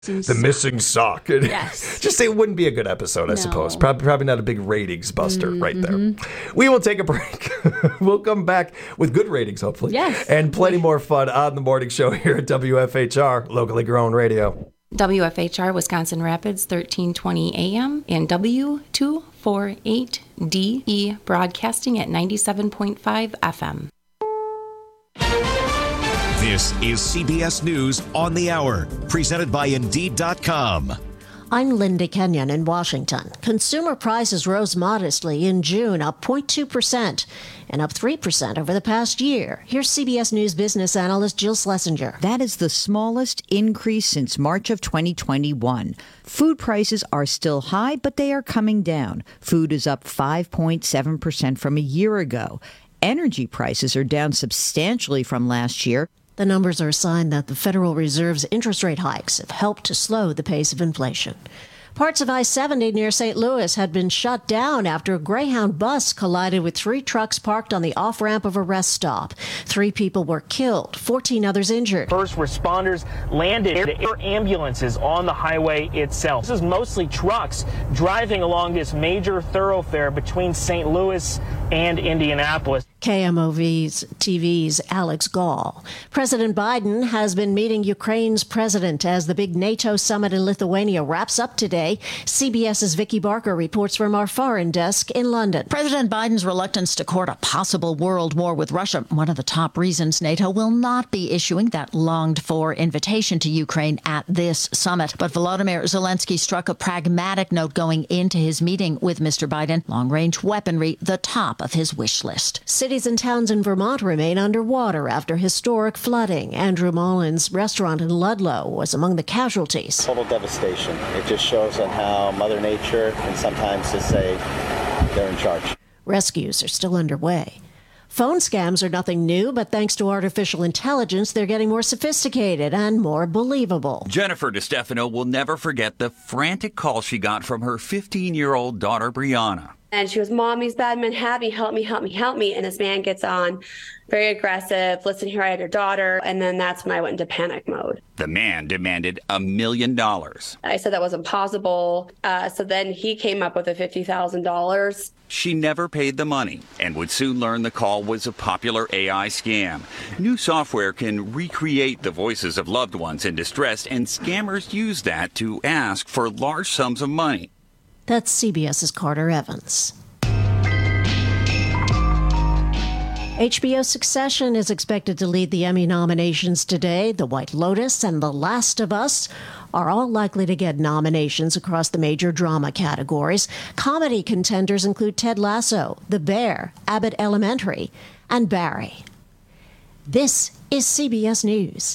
The missing sock. Yes. Just say it wouldn't be a good episode, I suppose. Probably not a big ratings buster right there. We will take a break. We'll come back with good ratings, hopefully. Yes. And plenty more fun on the morning show here at WFHR, locally grown radio. WFHR, Wisconsin Rapids, 1320 AM, and W248DE, broadcasting at 97.5 FM. This is CBS News on the Hour, presented by Indeed.com. I'm Linda Kenyon in Washington. Consumer prices rose modestly in June, up 0.2%, and up 3% over the past year. Here's CBS News business analyst Jill Schlesinger. That is the smallest increase since March of 2021. Food prices are still high, but they are coming down. Food is up 5.7% from a year ago. Energy prices are down substantially from last year. The numbers are a sign that the Federal Reserve's interest rate hikes have helped to slow the pace of inflation. Parts of I-70 near St. Louis had been shut down after a Greyhound bus collided with 3 trucks parked on the off-ramp of a rest stop. 3 people were killed, 14 others injured. First responders landed air ambulances on the highway itself. This is mostly trucks driving along this major thoroughfare between St. Louis and Indianapolis. KMOV's TV's Alex Gall. President Biden has been meeting Ukraine's president as the big NATO summit in Lithuania wraps up today. CBS's Vicki Barker reports from our foreign desk in London. President Biden's reluctance to court a possible world war with Russia, one of the top reasons NATO will not be issuing that longed-for invitation to Ukraine at this summit. But Volodymyr Zelensky struck a pragmatic note going into his meeting with Mr. Biden. Long-range weaponry, the top of his wish list. Cities and towns in Vermont remain underwater after historic flooding. Andrew Mullen's restaurant in Ludlow was among the casualties. Total devastation. It just shows on how Mother Nature can sometimes just say they're in charge. Rescues are still underway. Phone scams are nothing new, but thanks to artificial intelligence, they're getting more sophisticated and more believable. Jennifer DeStefano will never forget the frantic call she got from her 15-year-old daughter, Brianna. And she goes, Mommy's bad man, Happy, help me, help me, help me. And this man gets on, very aggressive. Listen here, I had your daughter. And then that's when I went into panic mode. The man demanded $1 million. I said that wasn't possible. So then he came up with a $50,000. She never paid the money and would soon learn the call was a popular AI scam. New software can recreate the voices of loved ones in distress, and scammers use that to ask for large sums of money. That's CBS's Carter Evans. HBO Succession is expected to lead the Emmy nominations today. The White Lotus and The Last of Us are all likely to get nominations across the major drama categories. Comedy contenders include Ted Lasso, The Bear, Abbott Elementary, and Barry. This is CBS News.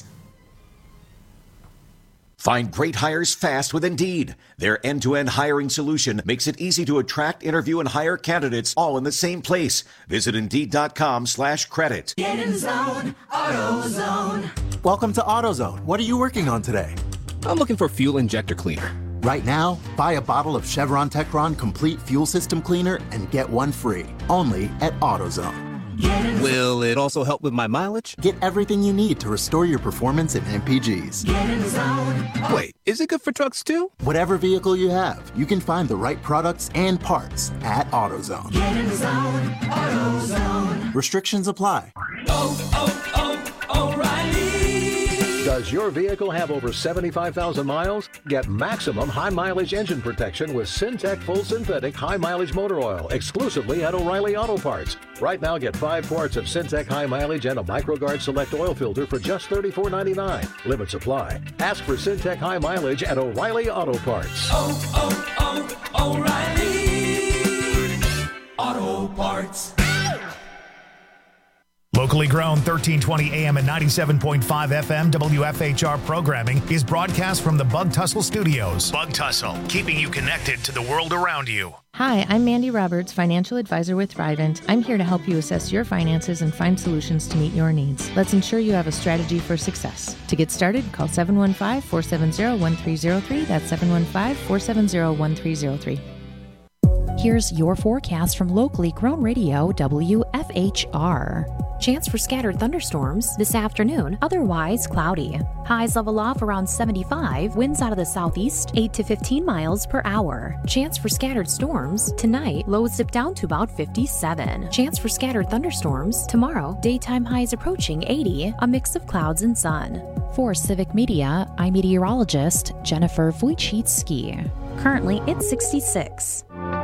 Find great hires fast with Indeed. Their end-to-end hiring solution makes it easy to attract, interview, and hire candidates all in the same place. Visit Indeed.com/credit. Get in zone, AutoZone. Welcome to AutoZone. What are you working on today? I'm looking for fuel injector cleaner. Right now, buy a bottle of Chevron Techron Complete Fuel System Cleaner and get one free. Only at AutoZone. Will it also help with my mileage? Get everything you need to restore your performance in MPGs. Get in zone. Wait, is it good for trucks too? Whatever vehicle you have, you can find the right products and parts at AutoZone. Get in zone, AutoZone. Restrictions apply. O'Reilly. Does your vehicle have over 75,000 miles? Get maximum high mileage engine protection with Syntec Full Synthetic High Mileage Motor Oil exclusively at O'Reilly Auto Parts. Right now, get 5 quarts of Syntec High Mileage and a MicroGuard Select Oil Filter for just $34.99. Limit supply. Ask for Syntec High Mileage at O'Reilly Auto Parts. O'Reilly Auto Parts. Locally grown 1320 AM and 97.5 FM WFHR programming is broadcast from the Bug Tussle Studios. Bug Tussle, keeping you connected to the world around you. Hi, I'm Mandy Roberts, financial advisor with Thrivent. I'm here to help you assess your finances and find solutions to meet your needs. Let's ensure you have a strategy for success. To get started, call 715-470-1303. That's 715-470-1303. Here's your forecast from locally grown radio WFHR. Chance for scattered thunderstorms this afternoon, otherwise cloudy. Highs level off around 75, winds out of the southeast 8 to 15 miles per hour. Chance for scattered storms tonight, lows dip down to about 57. Chance for scattered thunderstorms tomorrow, daytime highs approaching 80, a mix of clouds and sun. For Civic Media, I'm meteorologist Jennifer Wojcicki. Currently, it's 66.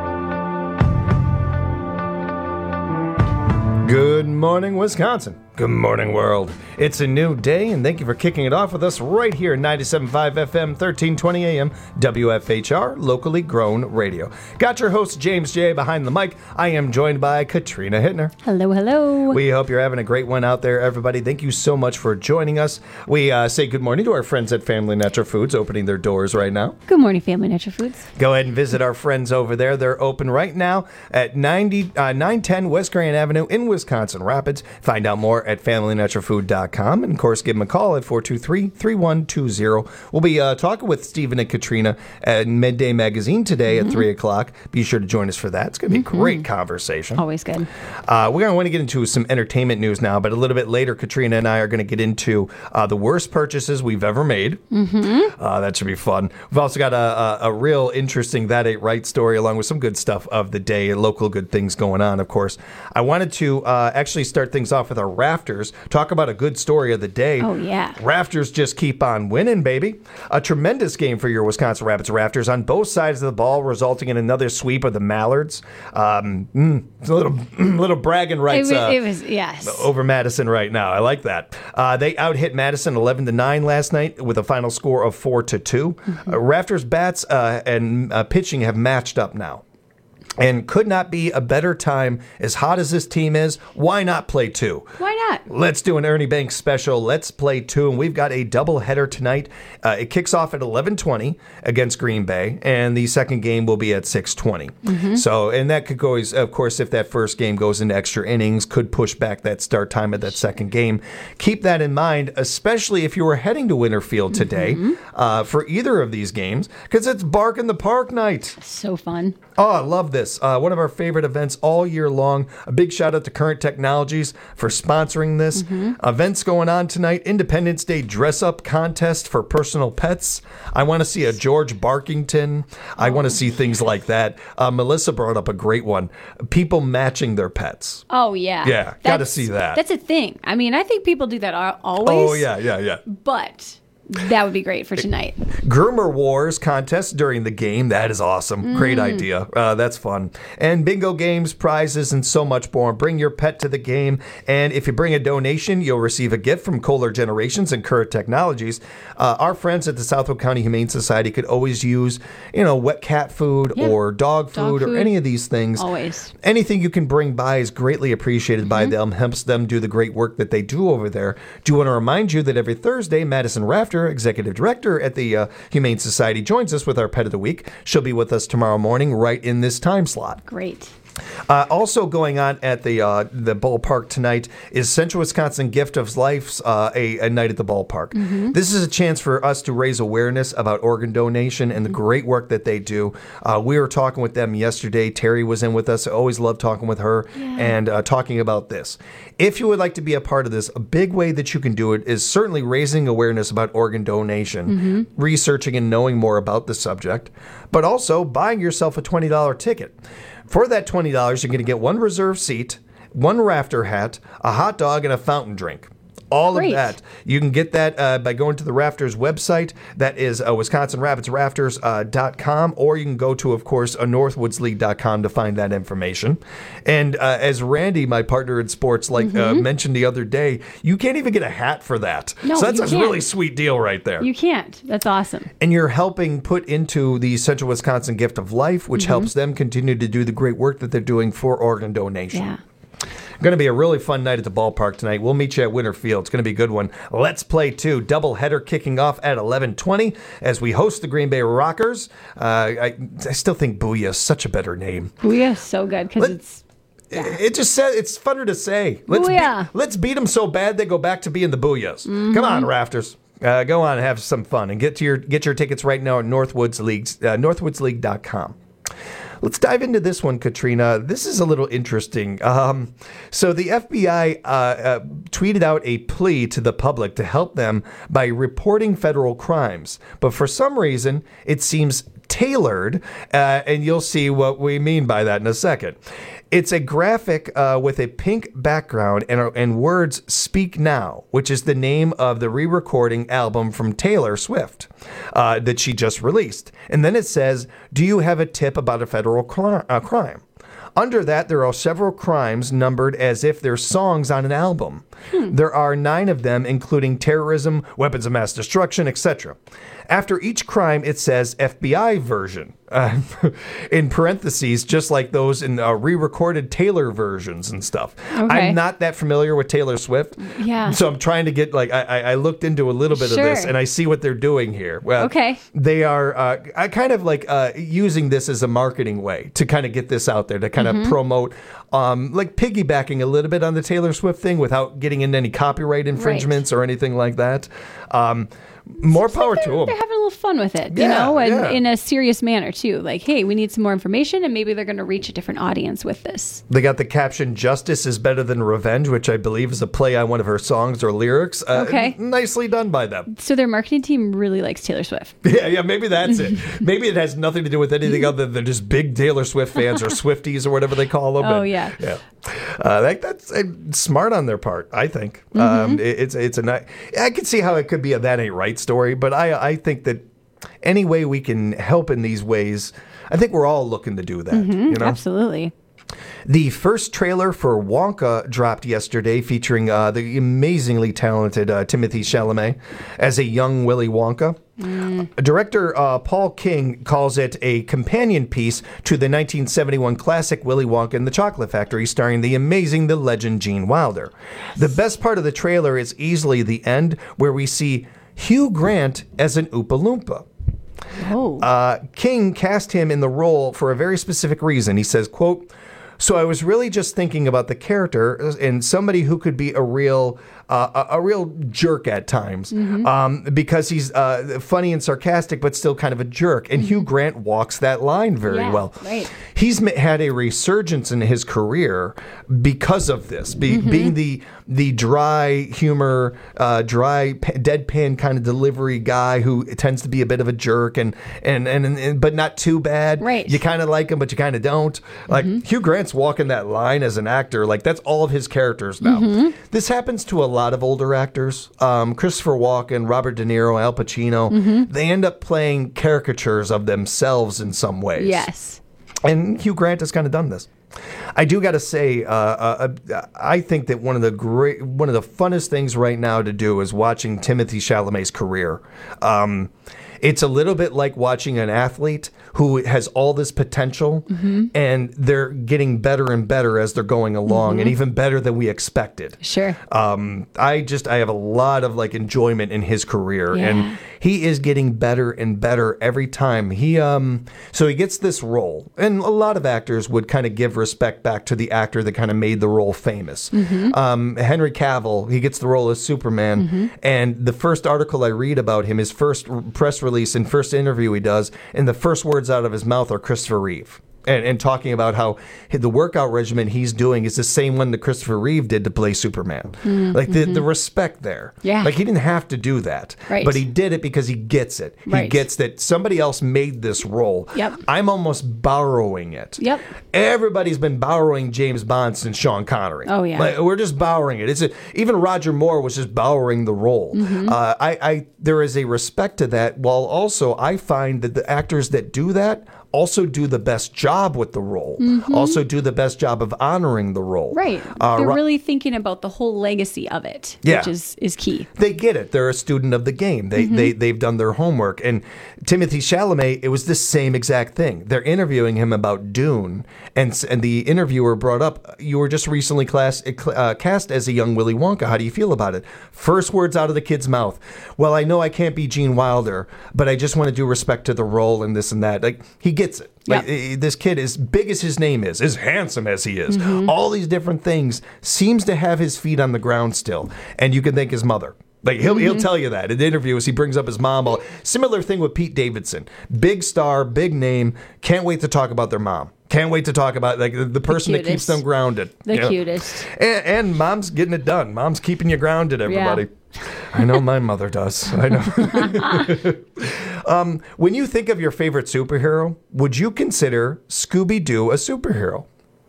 Good morning, Wisconsin. Good morning, world. It's a new day, and thank you for kicking it off with us right here, 97.5 FM, 1320 AM, WFHR, locally grown radio. Got your host, James J., behind the mic. I am joined by Katrina Hittner. Hello, hello. We hope you're having a great one out there, everybody. Thank you so much for joining us. We say good morning to our friends at Family Natural Foods, opening their doors right now. Good morning, Family Natural Foods. Go ahead and visit our friends over there. They're open right now at 910 West Grand Avenue in Wisconsin Rapids. Find out more at FamilyNaturalFood.com, and of course give them a call at 423-3120. We'll be talking with Stephen and Katrina at Midday Magazine today at 3 o'clock. Be sure to join us for that. It's going to be a great conversation. Always good. We're going to want to get into some entertainment news now, but a little bit later, Katrina and I are going to get into the worst purchases we've ever made. That should be fun. We've also got a real interesting That Ain't Right story, along with some good stuff of the day, local good things going on, of course. I wanted to actually start things off with our Rafters. Talk about a good story of the day. Oh, yeah. Rafters just keep on winning, baby. A tremendous game for your Wisconsin Rapids Rafters on both sides of the ball, resulting in another sweep of the Mallards. It's a little bragging rights It was, yes. over Madison right now. I like that. They out-hit Madison 11-9 last night with a final score of 4-2. Rafters bats and pitching have matched up now. And could not be a better time. As hot as this team is, why not play two? Why not? Let's do an Ernie Banks special. Let's play two. And we've got a doubleheader tonight. It kicks off at 11:20 against Green Bay, and the second game will be at 6:20. So, and that could go, of course, if that first game goes into extra innings, could push back that start time of that second game. Keep that in mind, especially if you were heading to Winterfield today for either of these games, because it's Bark in the Park night. So fun. Oh, I love this. One of our favorite events all year long. A big shout out to Current Technologies for sponsoring this. Events going on tonight. Independence Day dress-up contest for personal pets. I want to see a George Barkington. I want to see things like that. Melissa brought up a great one. People matching their pets. Oh, yeah. Yeah, got to see that. That's a thing. I mean, I think people do that always. Oh, yeah. But that would be great for tonight. Groomer Wars contest during the game. That is awesome. Great idea. That's fun. And bingo games, prizes, and so much more. Bring your pet to the game. And if you bring a donation, you'll receive a gift from Kohler Generations and Current Technologies. Our friends at the Southwood County Humane Society could always use, wet cat food or dog food or any of these things. Always. Anything you can bring by is greatly appreciated by them, helps them do the great work that they do over there. Do want to remind you that every Thursday, Madison Rafter, Executive Director at the Humane Society, joins us with our Pet of the Week. She'll be with us tomorrow morning right in this time slot. Great. Also going on at the ballpark tonight is Central Wisconsin Gift of Life's a night at the ballpark. This is a chance for us to raise awareness about organ donation and the great work that they do. We were talking with them yesterday. Terry was in with us. I always love talking with her and talking about this. If you would like to be a part of this, a big way that you can do it is certainly raising awareness about organ donation, researching and knowing more about the subject, but also buying yourself a $20 ticket. For that $20, you're going to get one reserved seat, one rafter hat, a hot dog, and a fountain drink. All of that. You can get that by going to the Rafters website. That is WisconsinRapidsRafters.com, or you can go to, of course, NorthwoodsLeague.com to find that information. And as Randy, my partner in sports, mentioned the other day, you can't even get a hat for that. No, so that's a really sweet deal right there. You can't. That's awesome. And you're helping put into the Central Wisconsin Gift of Life, which helps them continue to do the great work that they're doing for organ donation. Yeah. Going to be a really fun night at the ballpark tonight. We'll meet you at Winterfield. It's going to be a good one. Let's play two. Doubleheader kicking off at 11:20 as we host the Green Bay Rockers. I still think Booyah is such a better name. Booyah is so good because it's... Yeah. It just says it's funner to say. Let's beat them so bad they go back to being the Booyahs. Come on, Rafters. Go on and have some fun and get your tickets right now at NorthwoodsLeague.com. Let's dive into this one, Katrina. This is a little interesting. So the FBI tweeted out a plea to the public to help them by reporting federal crimes. But for some reason, it seems tailored, and you'll see what we mean by that in a second. It's a graphic with a pink background and words "Speak Now," which is the name of the re-recording album from Taylor Swift that she just released. And then it says, "Do you have a tip about a federal crime?" Under that, there are several crimes numbered as if they're songs on an album. There are 9 of them, including terrorism, weapons of mass destruction, etc. After each crime, it says FBI version, in parentheses, just like those in re-recorded Taylor versions and stuff. Okay. I'm not that familiar with Taylor Swift. Yeah. So I'm trying to get, I looked into a little bit of this, and I see what they're doing here. Well, okay. They are kind of using this as a marketing way to kind of get this out there, to kind of promote, piggybacking a little bit on the Taylor Swift thing without getting into any copyright infringements or anything like that. More power to them. They're having a little fun with it, you know, and in a serious manner too. Like, hey, we need some more information, and maybe they're going to reach a different audience with this. They got the caption "Justice is better than revenge," which I believe is a play on one of her songs or lyrics. Okay, nicely done by them. So their marketing team really likes Taylor Swift. Yeah, maybe that's it. Maybe it has nothing to do with anything other than just big Taylor Swift fans or Swifties or whatever they call them. Oh, yeah. That's smart on their part, I think. It's a nice. I can see how it could be a "that ain't right" story, but I think that any way we can help in these ways, I think we're all looking to do that. You know? Absolutely. The first trailer for Wonka dropped yesterday, featuring the amazingly talented Timothée Chalamet as a young Willy Wonka. Director Paul King calls it a companion piece to the 1971 classic Willy Wonka and the Chocolate Factory, starring the legend Gene Wilder. The best part of the trailer is easily the end, where we see Hugh Grant as an Oompa Loompa. King cast him in the role for a very specific reason. He says, quote, "So I was really just thinking about the character and somebody who could be a real jerk at times, because he's funny and sarcastic, but still kind of a jerk. And Hugh Grant walks that line very well. Right. He's had a resurgence in his career because of this, being the dry humor, deadpan kind of delivery guy who tends to be a bit of a jerk and but not too bad. Right. You kind of like him, but you kind of don't. Like Hugh Grant's walking that line as an actor. Like that's all of his characters now. This happens to a lot of older actors. Christopher Walken, Robert De Niro, Al Pacino. They end up playing caricatures of themselves in some ways. Yes. And Hugh Grant has kind of done this. I do got to say, I think that one of the funnest things right now to do is watching Timothée Chalamet's career. It's a little bit like watching an athlete who has all this potential, and they're getting better and better as they're going along, and even better than we expected. Sure. I have a lot of enjoyment in his career, and he is getting better and better every time. So he gets this role, and a lot of actors would kind of give respect back to the actor that kind of made the role famous. Henry Cavill, he gets the role as Superman, and the first article I read about him, his first press release and first interview he does, and the first words out of his mouth are Christopher Reeve. And talking about how the workout regimen he's doing is the same one that Christopher Reeve did to play Superman. The respect there. Yeah. He didn't have to do that. Right. But he did it because he gets it. He gets that somebody else made this role. Yep. I'm almost borrowing it. Yep. Everybody's been borrowing James Bond since Sean Connery. Oh, yeah. We're just borrowing it. Even Roger Moore was just borrowing the role. There is a respect to that, while also I find that the actors that do that also do the best job with the role, also do the best job of honoring the role. Right. They're really thinking about the whole legacy of it, which is key. They get it. They're a student of the game. They've done their homework. And Timothée Chalamet, it was the same exact thing. They're interviewing him about Dune, and the interviewer brought up, "You were just recently cast as a young Willy Wonka. How do you feel about it?" First words out of the kid's mouth, "Well, I know I can't be Gene Wilder, but I just want to do respect to the role and this and that." He gets it. This kid, as big as his name is, as handsome as he is, all these different things, seems to have his feet on the ground still. And you can thank his mother. Like he'll tell you that in interviews. He brings up his mom. Similar thing with Pete Davidson, big star, big name. Can't wait to talk about their mom. Can't wait to talk about like the person that keeps them grounded. The cutest. And mom's getting it done. Mom's keeping you grounded. Everybody. Yeah. I know my mother does. I know. When you think of your favorite superhero, would you consider Scooby-Doo a superhero?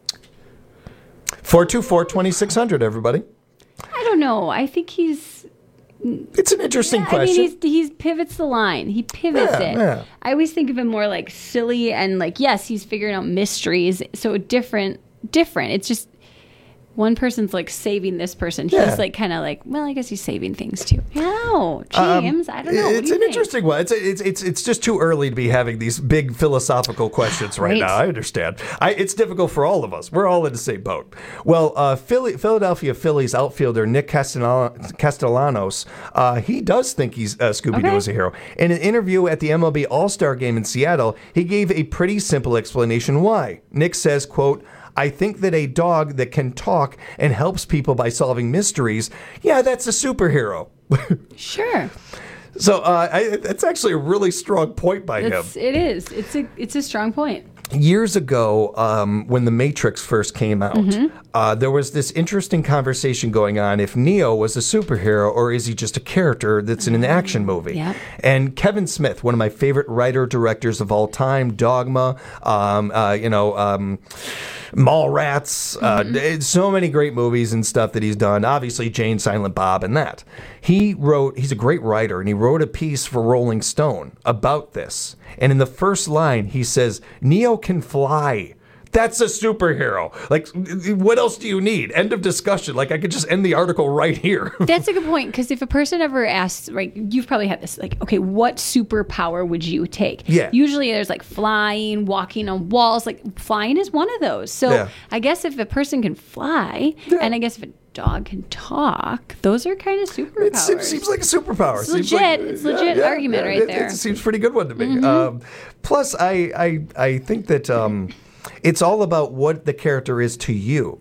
424-2600. Everybody. I don't know. I think it's an interesting question. I mean, he pivots the line. He pivots it. Yeah. I always think of him more like silly and like, yes, he's figuring out mysteries. So different. It's just one person's like saving this person. He's like kind of like, well, I guess he's saving things too. No, James, I don't know. It's an interesting one. It's just too early to be having these big philosophical questions right now. I understand. It's difficult for all of us. We're all in the same boat. Well, Philadelphia Phillies outfielder Nick Castellanos, he does think he's Scooby-Doo as a hero. In an interview at the MLB All-Star Game in Seattle, he gave a pretty simple explanation why. Nick says, quote, I think that a dog that can talk and helps people by solving mysteries, that's a superhero. Sure. So that's actually a really strong point by him. It is. It's a strong point. Years ago, when The Matrix first came out, there was this interesting conversation going on if Neo was a superhero or is he just a character that's in an action movie. Yep. And Kevin Smith, one of my favorite writer-directors of all time, Dogma, Mallrats, so many great movies and stuff that he's done. Obviously, Jane, Silent Bob, and that. He's a great writer, and he wrote a piece for Rolling Stone about this. And in the first line, he says, Neo can fly. That's a superhero. Like, what else do you need? End of discussion. Like, I could just end the article right here. That's a good point, because if a person ever asks, right, you've probably had this, like, okay, what superpower would you take? Yeah. Usually there's, like, flying, walking on walls. Like, flying is one of those. So I guess if a person can fly, and I guess if a dog can talk, those are kind of superpowers. It seems like a superpower. It's legit. It's legit argument right there. It seems pretty good one to me. Plus, I think that... it's all about what the character is to you.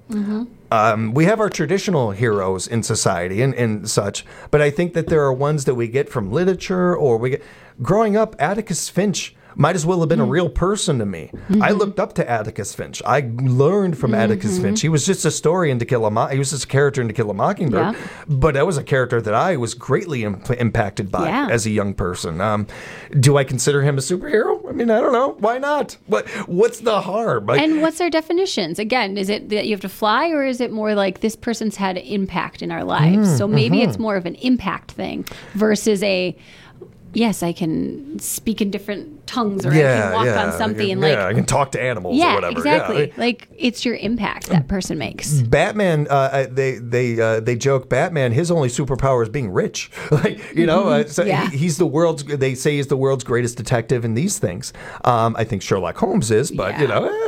We have our traditional heroes in society and such, but I think that there are ones that we get from literature or we get... Growing up, Atticus Finch might as well have been a real person to me. I looked up to Atticus Finch. I learned from Atticus Finch. He was just a story in To Kill a Mockingbird. He was just a character in To Kill a Mockingbird. But that was a character that I was greatly impacted by as a young person. Do I consider him a superhero? I mean, I don't know. Why not? What's the harm? And what's our definitions? Again, is it that you have to fly, or is it more like this person's had an impact in our lives? So maybe it's more of an impact thing versus yes, I can speak in different tongues, or I can walk on something. I can talk to animals or whatever. Exactly. Like, it's your impact that person makes. Batman, they joke, Batman, his only superpower is being rich. He's the world's, they say he's the world's greatest detective in these things. I think Sherlock Holmes is, but,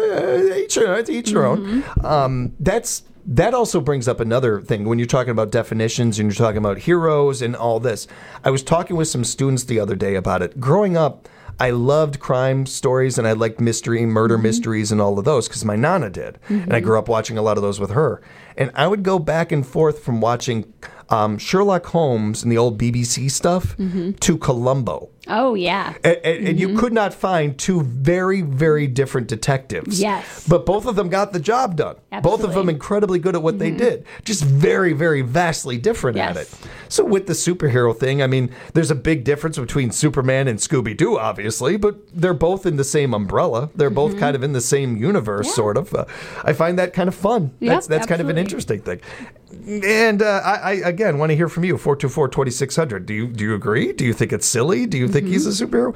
each their own. That also brings up another thing when you're talking about definitions and you're talking about heroes and all this. I was talking with some students the other day about it. Growing up, I loved crime stories and I liked murder mysteries and all of those because my Nana did. And I grew up watching a lot of those with her. And I would go back and forth from watching Sherlock Holmes and the old BBC stuff to Columbo. Oh, yeah. And you could not find two very, very different detectives. Yes. But both of them got the job done. Absolutely. Both of them incredibly good at what they did. Just very, very vastly different at it. So with the superhero thing, I mean, there's a big difference between Superman and Scooby-Doo, obviously, but they're both in the same umbrella. They're both kind of in the same universe, sort of. I find that kind of fun. That's kind of an interesting thing. And I again want to hear from you. 424-2600. Do you agree? Do you think it's silly? Do you think he's a superhero?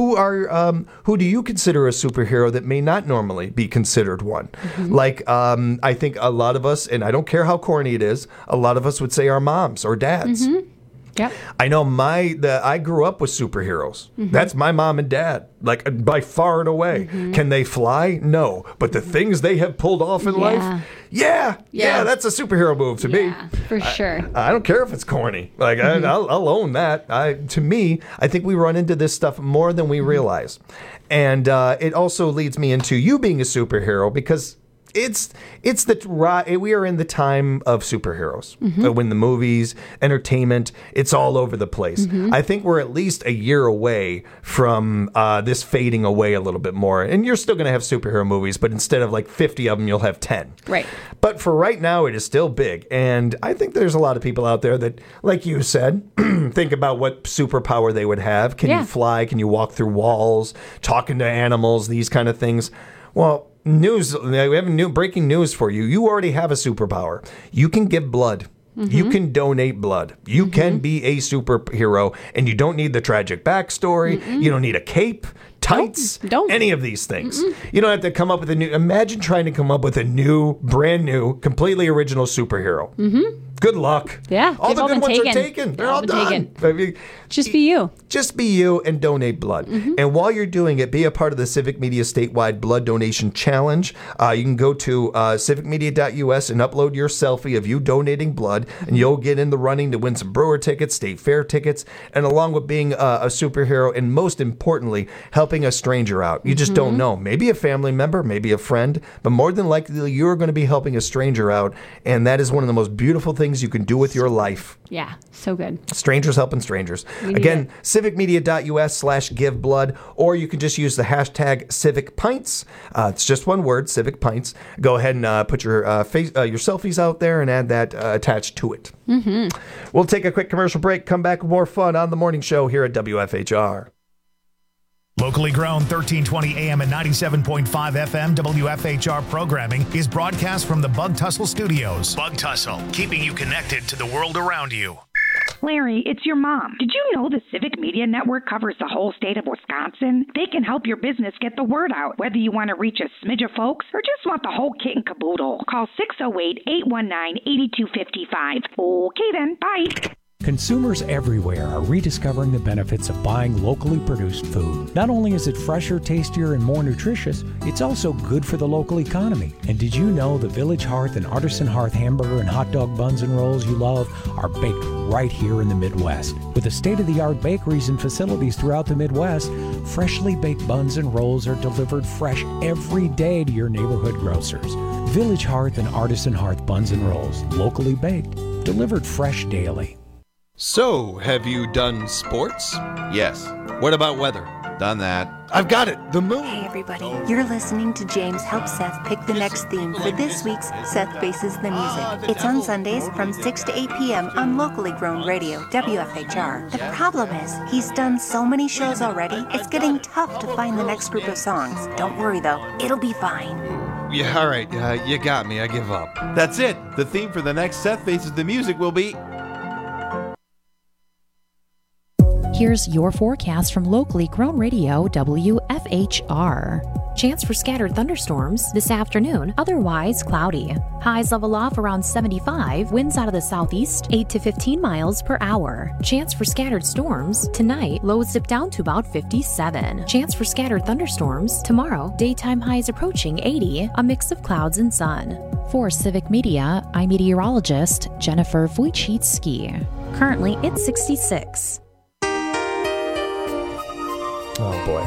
Who do you consider a superhero that may not normally be considered one? Like I think a lot of us, and I don't care how corny it is, a lot of us would say our moms or dads. Yep. I know I grew up with superheroes. That's my mom and dad, like by far and away. Can they fly? No. But the things they have pulled off in life, that's a superhero move to me. For sure. I don't care if it's corny. Like I'll own that. To me, I think we run into this stuff more than we realize. And it also leads me into you being a superhero because it's we are in the time of superheroes. When the movies, entertainment, it's all over the place. I think we're at least a year away from this fading away a little bit more. And you're still going to have superhero movies, but instead of like 50 of them, you'll have 10. Right. But for right now, it is still big. And I think there's a lot of people out there that, like you said, think about what superpower they would have. Can you fly? Can you walk through walls? Talking to animals? These kind of things. Well, we have breaking news for you. You already have a superpower. You can give blood. You can donate blood. You can be a superhero, and you don't need the tragic backstory. You don't need a cape, tights, any of these things. You don't have to come up with imagine trying to come up with a brand new, completely original superhero. Good luck. Yeah. All the good ones are taken. They're all done. I mean, just be you. Just be you and donate blood. And while you're doing it, be a part of the Civic Media Statewide Blood Donation Challenge. You can go to civicmedia.us and upload your selfie of you donating blood, and you'll get in the running to win some Brewer tickets, State Fair tickets, and along with being a superhero, and most importantly, helping a stranger out. You just don't know. Maybe a family member, maybe a friend, but more than likely, you're going to be helping a stranger out, and that is one of the most beautiful things you can do with your life. Yeah, so good. Strangers helping strangers. Again, civicmedia.us/give blood, or you can just use the hashtag Civic Pints. It's just one word, Civic Pints. Go ahead and put your selfies out there and add that attached to it. We'll take a quick commercial break, come back with more fun on the morning show here at WFHR. Locally grown 1320 AM and 97.5 FM WFHR programming is broadcast from the Bug Tussle Studios. Bug Tussle, keeping you connected to the world around you. Larry, it's your mom. Did you know the Civic Media Network covers the whole state of Wisconsin? They can help your business get the word out, whether you want to reach a smidge of folks or just want the whole kit and caboodle. Call 608-819-8255. Okay then, bye. Consumers everywhere are rediscovering the benefits of buying locally produced food. Not only is it fresher, tastier, and more nutritious, it's also good for the local economy. And did you know the Village Hearth and Artisan Hearth hamburger and hot dog buns and rolls you love are baked right here in the Midwest? With the state-of-the-art bakeries and facilities throughout the Midwest, freshly baked buns and rolls are delivered fresh every day to your neighborhood grocers. Village Hearth and Artisan Hearth buns and rolls, locally baked, delivered fresh daily. So, have you done sports? Yes. What about weather? Done that. I've got it. The moon. Hey, everybody. You're listening to James help Seth pick the next theme for this week's Seth Faces the Music. It's on Sundays from 6 to 8 p.m. on locally grown radio, WFHR. The problem is, he's done so many shows already, it's getting tough to find the next group of songs. Don't worry, though. It'll be fine. Yeah, all right. You got me. I give up. That's it. The theme for the next Seth Faces the Music will be... Here's your forecast from locally grown radio, WFHR. Chance for scattered thunderstorms this afternoon, otherwise cloudy. Highs level off around 75, winds out of the southeast, 8 to 15 miles per hour. Chance for scattered storms tonight, lows dip down to about 57. Chance for scattered thunderstorms tomorrow, daytime highs approaching 80, a mix of clouds and sun. For Civic Media, I'm meteorologist Jennifer Wojcicki. Currently, it's 66. Oh, boy.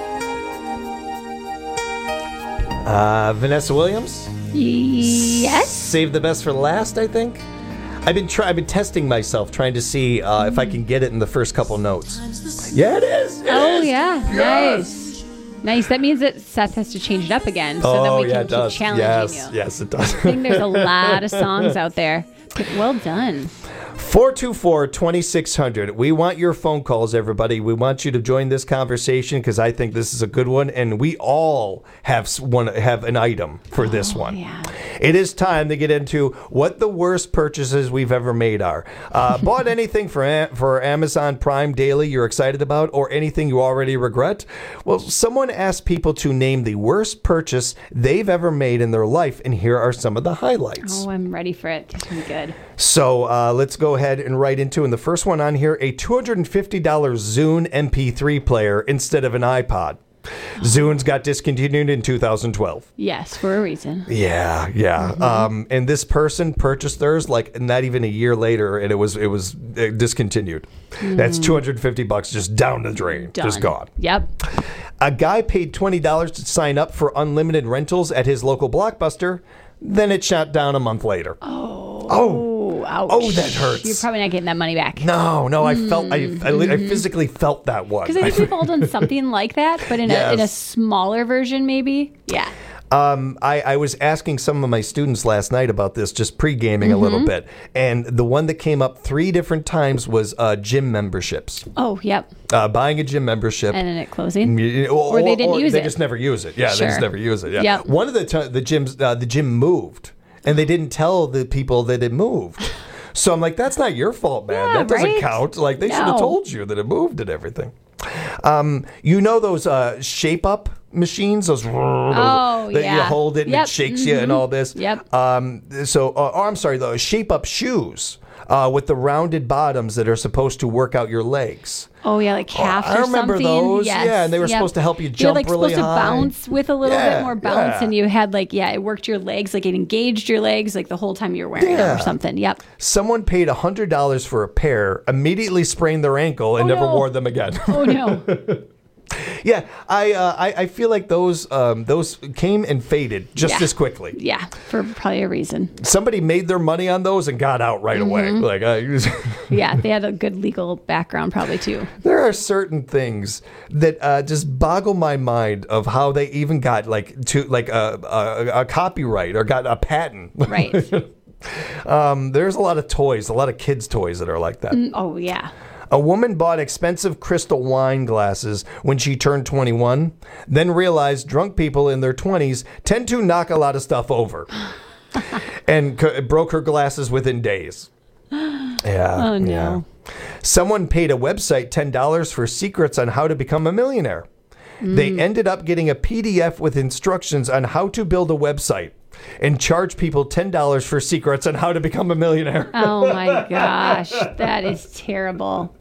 Vanessa Williams? Yes? Save the best for last, I think. I've been testing myself, trying to see if I can get it in the first couple notes. Yeah, it is. Yeah. Nice. Nice. That means that Seth has to change it up again, so then we can keep challenging you. Yes, it does. I think there's a lot of songs out there. But well done. 424-2600. We want your phone calls, everybody. We want you to join this conversation because I think this is a good one, and we all have an item for this one. Yeah. It is time to get into what the worst purchases we've ever made are. Bought anything for Amazon Prime Daily you're excited about, or anything you already regret? Well, someone asked people to name the worst purchase they've ever made in their life, and here are some of the highlights. Oh, I'm ready for it. It's going to be good. So let's go ahead and write into, and the first one on here, a $250 Zune MP3 player instead of an iPod. Zunes got discontinued in 2012. Yes, for a reason. Yeah. Mm-hmm. And this person purchased theirs like not even a year later, and it was discontinued. That's $250 just down the drain, just gone. Yep. A guy paid $20 to sign up for unlimited rentals at his local Blockbuster. Then it shut down a month later. Oh, ouch. Oh, that hurts. You're probably not getting that money back. No, I felt, I physically felt that one. Because I think we've all done something like that, but in a smaller version, maybe. Yeah. I was asking some of my students last night about this, just pre-gaming a little bit, and the one that came up 3 different times was gym memberships. Oh, yep. Buying a gym membership. And then it closing. Or they didn't use it. They just never use it. Yeah, Sure. they just never use it. Yeah. Yep. One of the gym moved, and they didn't tell the people that it moved. So I'm like, that's not your fault, man. Yeah, that doesn't right? count. Like, they should have No. told you that it moved and everything. You know those shape up machines? Those that you hold it and it shakes you and all this. Yep. I'm sorry, the shape up shoes with the rounded bottoms that are supposed to work out your legs. Oh, yeah, like calves or something. I remember those. Yes. Yeah, and they were Yep. supposed to help you They're jump like really supposed high. to bounce with a little Yeah, bit more bounce, yeah. and you had it worked your legs, like it engaged your legs like the whole time you were wearing them or something. Yep. Someone paid $100 for a pair, immediately sprained their ankle, and never wore them again. Oh, no. Yeah, I feel like those came and faded just as quickly. Yeah, for probably a reason. Somebody made their money on those and got out right away. Like, Yeah, they had a good legal background probably too. there are certain things that just boggle my mind of how they even got a copyright or got a patent. Right. There's a lot of toys, a lot of kids' toys that are like that. Oh, yeah. A woman bought expensive crystal wine glasses when she turned 21, then realized drunk people in their 20s tend to knock a lot of stuff over, and broke her glasses within days. Yeah. Oh, no. Yeah. Someone paid a website $10 for secrets on how to become a millionaire. They ended up getting a PDF with instructions on how to build a website and charge people $10 for secrets on how to become a millionaire. Oh, my gosh. That is terrible.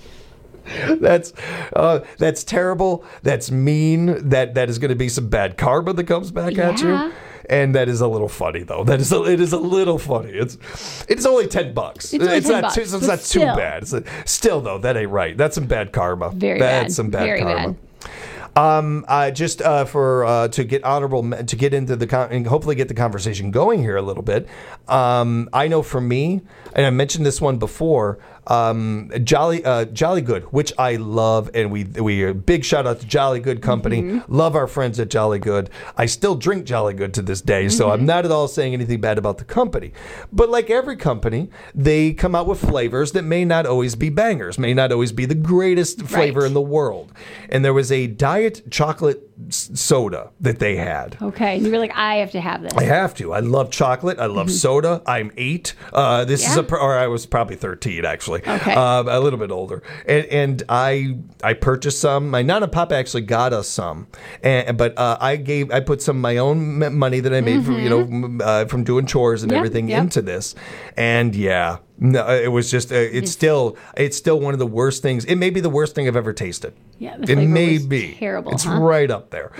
That's terrible. That's mean. That is going to be some bad karma that comes back at you. And that is a little funny, though. It is a little funny. It's only $10. It's not too bad. Still, though, that ain't right. That's some bad karma. Very That's bad. some bad Very karma. bad. To get to get into and hopefully get the conversation going here a little bit. I know for me, and I mentioned this one before, Jolly Good, which I love, and we big shout out to Jolly Good Company. Love our friends at Jolly Good. I still drink Jolly Good to this day, so I'm not at all saying anything bad about the company. But like every company, they come out with flavors that may not always be bangers, may not always be the greatest flavor in the world. And there was a diet chocolate soda that they had. Okay. And you were like, I have to have this. I have to. I love chocolate. I love soda. I'm 8. Or I was probably 13 actually. Okay. A little bit older. And I purchased some. My Nana Papa actually got us some. But I put some of my own money that I made from doing chores and everything into this. And no, it was just it's still one of the worst things. It may be the worst thing I've ever tasted. Yeah, the flavor was terrible. It's right up there.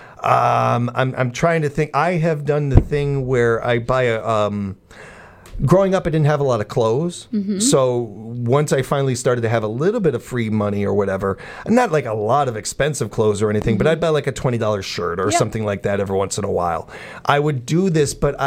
I'm trying to think. I have done the thing where I buy a. Growing up, I didn't have a lot of clothes. So once I finally started to have a little bit of free money or whatever, not like a lot of expensive clothes or anything, but I'd buy like a $20 shirt or something like that every once in a while. I would do this, but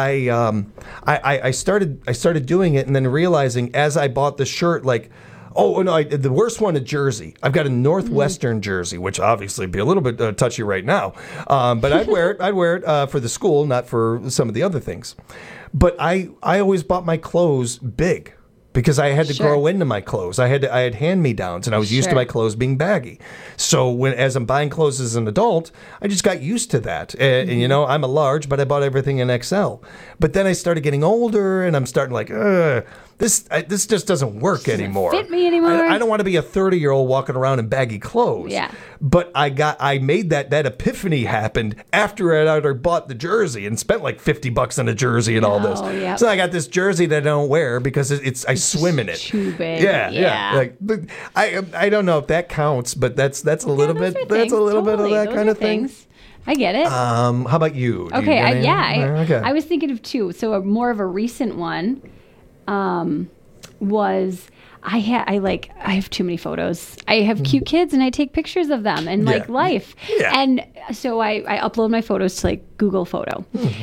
I started doing it and then realizing as I bought the shirt, like, oh, no, the worst one, a jersey. I've got a Northwestern jersey, which obviously would be a little bit touchy right now. But I'd wear it. I'd wear it for the school, not for some of the other things. But I always bought my clothes big because I had to grow into my clothes. I had hand-me-downs, and I was used to my clothes being baggy. So as I'm buying clothes as an adult, I just got used to that. And I'm a large, but I bought everything in XL. But then I started getting older, and I'm starting like, this just doesn't work anymore. Fit me anymore. I don't want to be a 30-year-old walking around in baggy clothes. Yeah. But I made that epiphany happened after I already bought the jersey and spent like $50 on a jersey and all this. Yep. So I got this jersey that I don't wear because I swim in it. Too big. Yeah. Like, but I don't know if that counts, but that's a little bit of that kind of thing. I get it. How about you? Okay. Okay. I was thinking of two. So more of a recent one was I have too many photos. I have cute kids and I take pictures of them and like life. Yeah. And so I upload my photos to like Google Photo.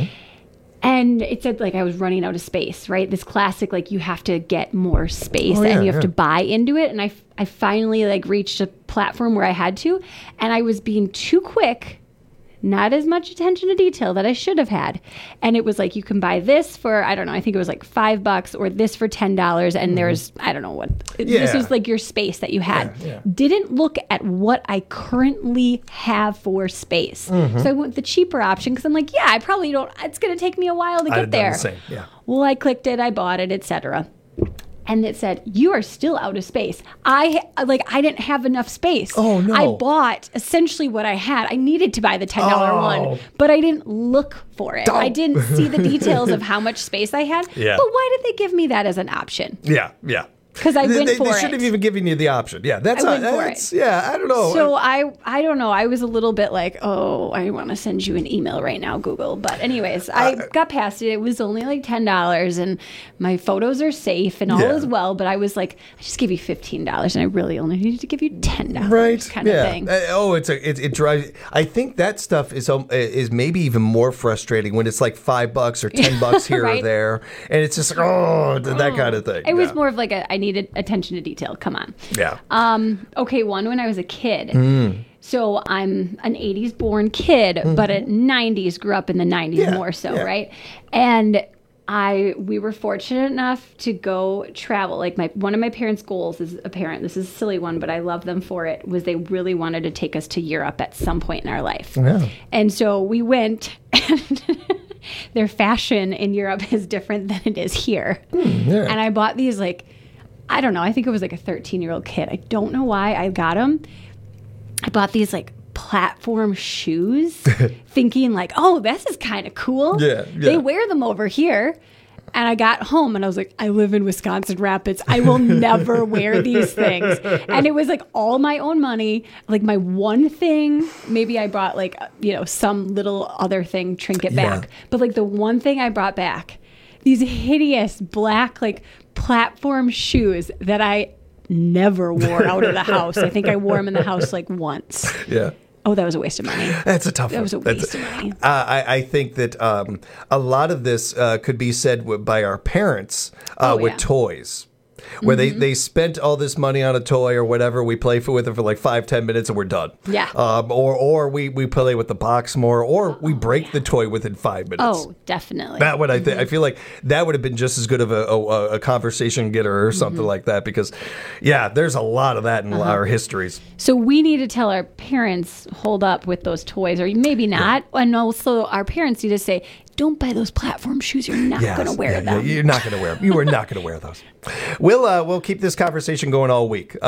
And it said like I was running out of space, right? This classic, like you have to get more space and you have to buy into it. And I finally like reached a platform where I had to, and I was being too quick, not as much attention to detail that I should have had. And it was like, you can buy this for, I don't know, I think it was like $5 or this for $10. And there's, I don't know what, this was like your space that you had. Didn't look at what I currently have for space. So I went with the cheaper option because I'm like, yeah, I probably don't, it's going to take me a while to get there. Well, I clicked it, I bought it, etc. And it said, you are still out of space. I didn't have enough space. Oh, no. I bought essentially what I had. I needed to buy the $10 one, but I didn't look for it. I didn't see the details of how much space I had. Yeah. But why did they give me that as an option? Yeah. Because I went for it. They should have even given you the option. Yeah, that's I went for it. Yeah, I don't know. So I don't know. I was a little bit like, oh, I want to send you an email right now, Google. But anyways, I got past it. It was only like $10, and my photos are safe and all is well. But I was like, I just gave you $15, and I really only needed to give you $10, kind of thing. It drives. I think that stuff is maybe even more frustrating when it's like $5 or $10 here or there, and it's just like, that kind of thing. It was more of like I needed attention to detail. Come on. Yeah. Okay, when I was a kid. So I'm an 80s born kid, but a 90s, grew up in the 90s more so, right? And we were fortunate enough to go travel. Like one of my parents' goals as a parent, this is a silly one, but I love them for it, was they really wanted to take us to Europe at some point in our life. Yeah. And so we went, and their fashion in Europe is different than it is here. And I bought these I don't know, I think it was like a 13-year-old kid. I don't know why I got them. I bought these platform shoes thinking oh, this is kind of cool. They wear them over here. And I got home and I was like, I live in Wisconsin Rapids. I will never wear these things. And it was all my own money. My one thing, maybe I brought some little other thing, trinket back. But the one thing I brought back, these hideous black platform shoes that I never wore out of the house. I think I wore them in the house once. Yeah. Oh, that was a waste of money. That's a tough one. That was a waste of money. I think that a lot of this could be said by our parents with toys. Where they spent all this money on a toy or whatever, we play with it for 5-10 minutes and we're done. Yeah. Or we play with the box more, or we break the toy within 5 minutes. Oh, definitely. That would I feel like that would have been just as good of a conversation getter or something like that, because there's a lot of that in our histories. So we need to tell our parents, hold up with those toys, or maybe not. And also our parents need to say, don't buy those platform shoes. You're not going to wear them. You're not going to wear them. You are not going to wear those. We'll keep this conversation going all week.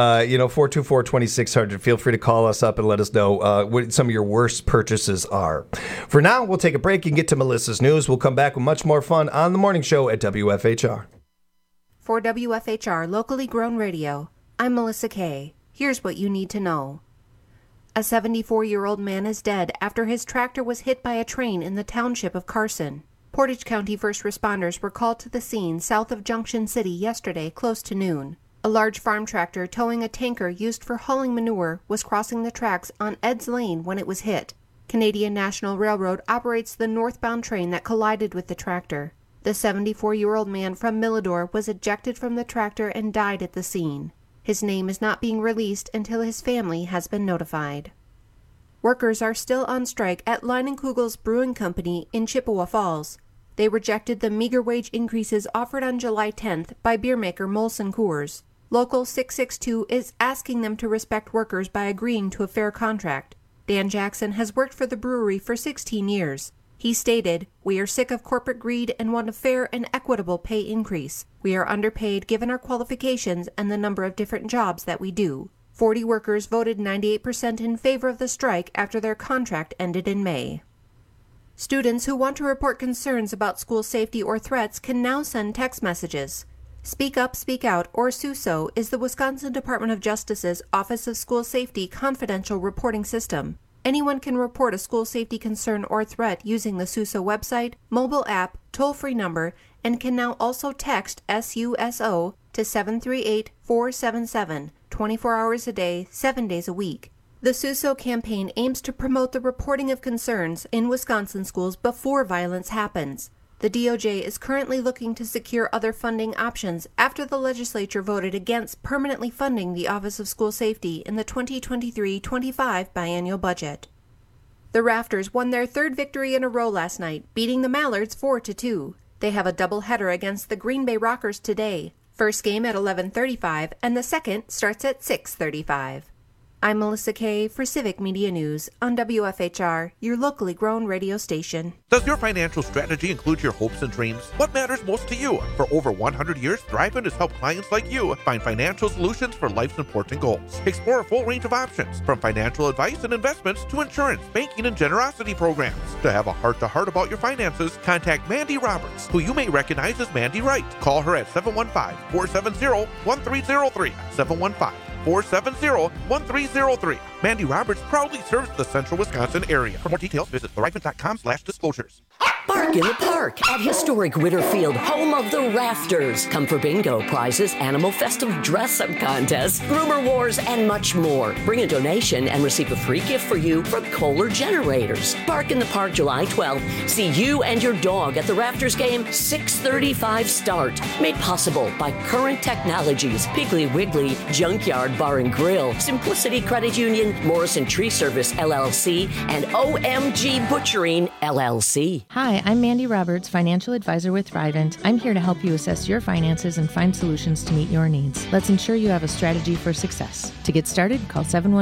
424-2600. Feel free to call us up and let us know what some of your worst purchases are. For now, we'll take a break and get to Melissa's news. We'll come back with much more fun on the morning show at WFHR. For WFHR Locally Grown Radio, I'm Melissa Kay. Here's what you need to know. A 74-year-old man is dead after his tractor was hit by a train in the township of Carson. Portage County first responders were called to the scene south of Junction City yesterday close to noon. A large farm tractor towing a tanker used for hauling manure was crossing the tracks on Ed's Lane when it was hit. Canadian National Railroad operates the northbound train that collided with the tractor. The 74-year-old man from Millador was ejected from the tractor and died at the scene. His name is not being released until his family has been notified. Workers are still on strike at Leinenkugel's Brewing Company in Chippewa Falls. They rejected the meager wage increases offered on July 10th by beer maker Molson Coors. Local 662 is asking them to respect workers by agreeing to a fair contract. Dan Jackson has worked for the brewery for 16 years. He stated, "We are sick of corporate greed and want a fair and equitable pay increase. We are underpaid given our qualifications and the number of different jobs that we do." 40 workers voted 98% in favor of the strike after their contract ended in May. Students who want to report concerns about school safety or threats can now send text messages. Speak Up, Speak Out, or SUSO, is the Wisconsin Department of Justice's Office of School Safety confidential reporting system. Anyone can report a school safety concern or threat using the SUSO website, mobile app, toll-free number, and can now also text SUSO to 738-477, 24 hours a day, 7 days a week. The SUSO campaign aims to promote the reporting of concerns in Wisconsin schools before violence happens. The DOJ is currently looking to secure other funding options after the legislature voted against permanently funding the Office of School Safety in the 2023-25 biennial budget. The Rafters won their third victory in a row last night, beating the Mallards 4-2. They have a doubleheader against the Green Bay Rockers today. First game at 11:35 and the second starts at 6:35. I'm Melissa Kay for Civic Media News on WFHR, your locally grown radio station. Does your financial strategy include your hopes and dreams? What matters most to you? For over 100 years, Thrivent has helped clients like you find financial solutions for life's important goals. Explore a full range of options, from financial advice and investments to insurance, banking, and generosity programs. To have a heart-to-heart about your finances, contact Mandy Roberts, who you may recognize as Mandy Wright. Call her at 715-470-1303. 715-470-1303. Mandy Roberts proudly serves the central Wisconsin area. For more details, visit thrivent.com/disclosures. Bark in the Park at historic Witterfield, home of the Rafters. Come for bingo, prizes, animal festive dress-up contests, rumor wars, and much more. Bring a donation and receive a free gift for you from Kohler Generators. Bark in the Park, July 12th. See you and your dog at the Rafters game, 6:35 start. Made possible by Current Technologies, Piggly Wiggly, Junkyard Bar and Grill, Simplicity Credit Union, Morrison Tree Service, LLC, and OMG Butchering, LLC. Hi, I'm Mandy Roberts, financial advisor with Thrivent. I'm here to help you assess your finances and find solutions to meet your needs. Let's ensure you have a strategy for success. To get started, call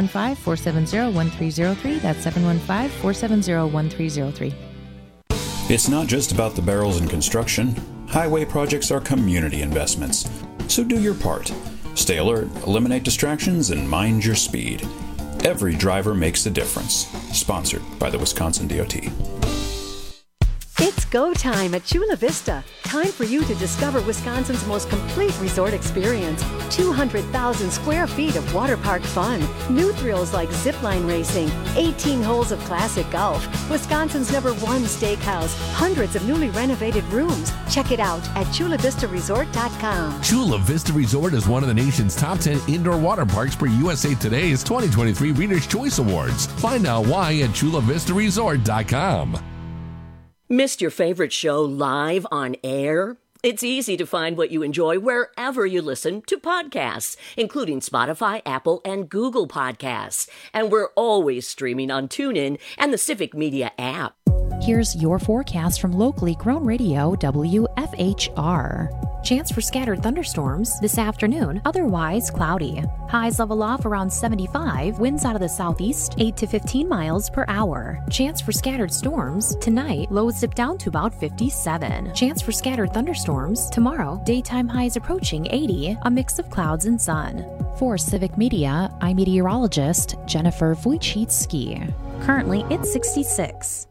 715-470-1303. That's 715-470-1303. It's not just about the barrels in construction. Highway projects are community investments. So do your part. Stay alert, eliminate distractions, and mind your speed. Every driver makes a difference. Sponsored by the Wisconsin DOT. It's go time at Chula Vista. Time for you to discover Wisconsin's most complete resort experience. 200,000 square feet of water park fun. New thrills like zipline racing. 18 holes of classic golf. Wisconsin's #1 steakhouse. Hundreds of newly renovated rooms. Check it out at ChulaVistaResort.com. Chula Vista Resort is one of the nation's top 10 indoor water parks per USA Today's 2023 Reader's Choice Awards. Find out why at ChulaVistaResort.com. Missed your favorite show live on air? It's easy to find what you enjoy wherever you listen to podcasts, including Spotify, Apple, and Google Podcasts. And we're always streaming on TuneIn and the Civic Media app. Here's your forecast from locally grown radio WFHR. Chance for scattered thunderstorms this afternoon, otherwise cloudy. Highs level off around 75, winds out of the southeast 8 to 15 miles per hour. Chance for scattered storms tonight, lows dip down to about 57. Chance for scattered thunderstorms tomorrow, daytime highs approaching 80, a mix of clouds and sun. For Civic Media, I'm meteorologist Jennifer Wojcicki. Currently, it's 66.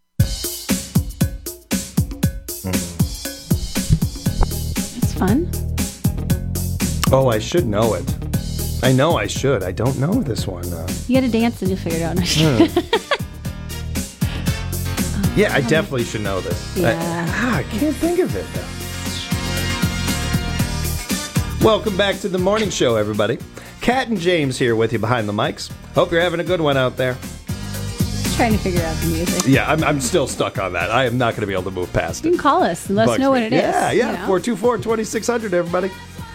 Fun. Oh, I should know it. I know I should. I don't know this one. You gotta dance and you'll figure it out. Yeah, I definitely should know this. Yeah. I can't think of it. Welcome back to the morning show, everybody. Kat and James here with you behind the mics. Hope you're having a good one out there. Trying to figure out the music. Yeah, I'm still stuck on that. I am not going to be able to move past it. You can call us and let us know what it is. Yeah, you know? 424-2600, everybody.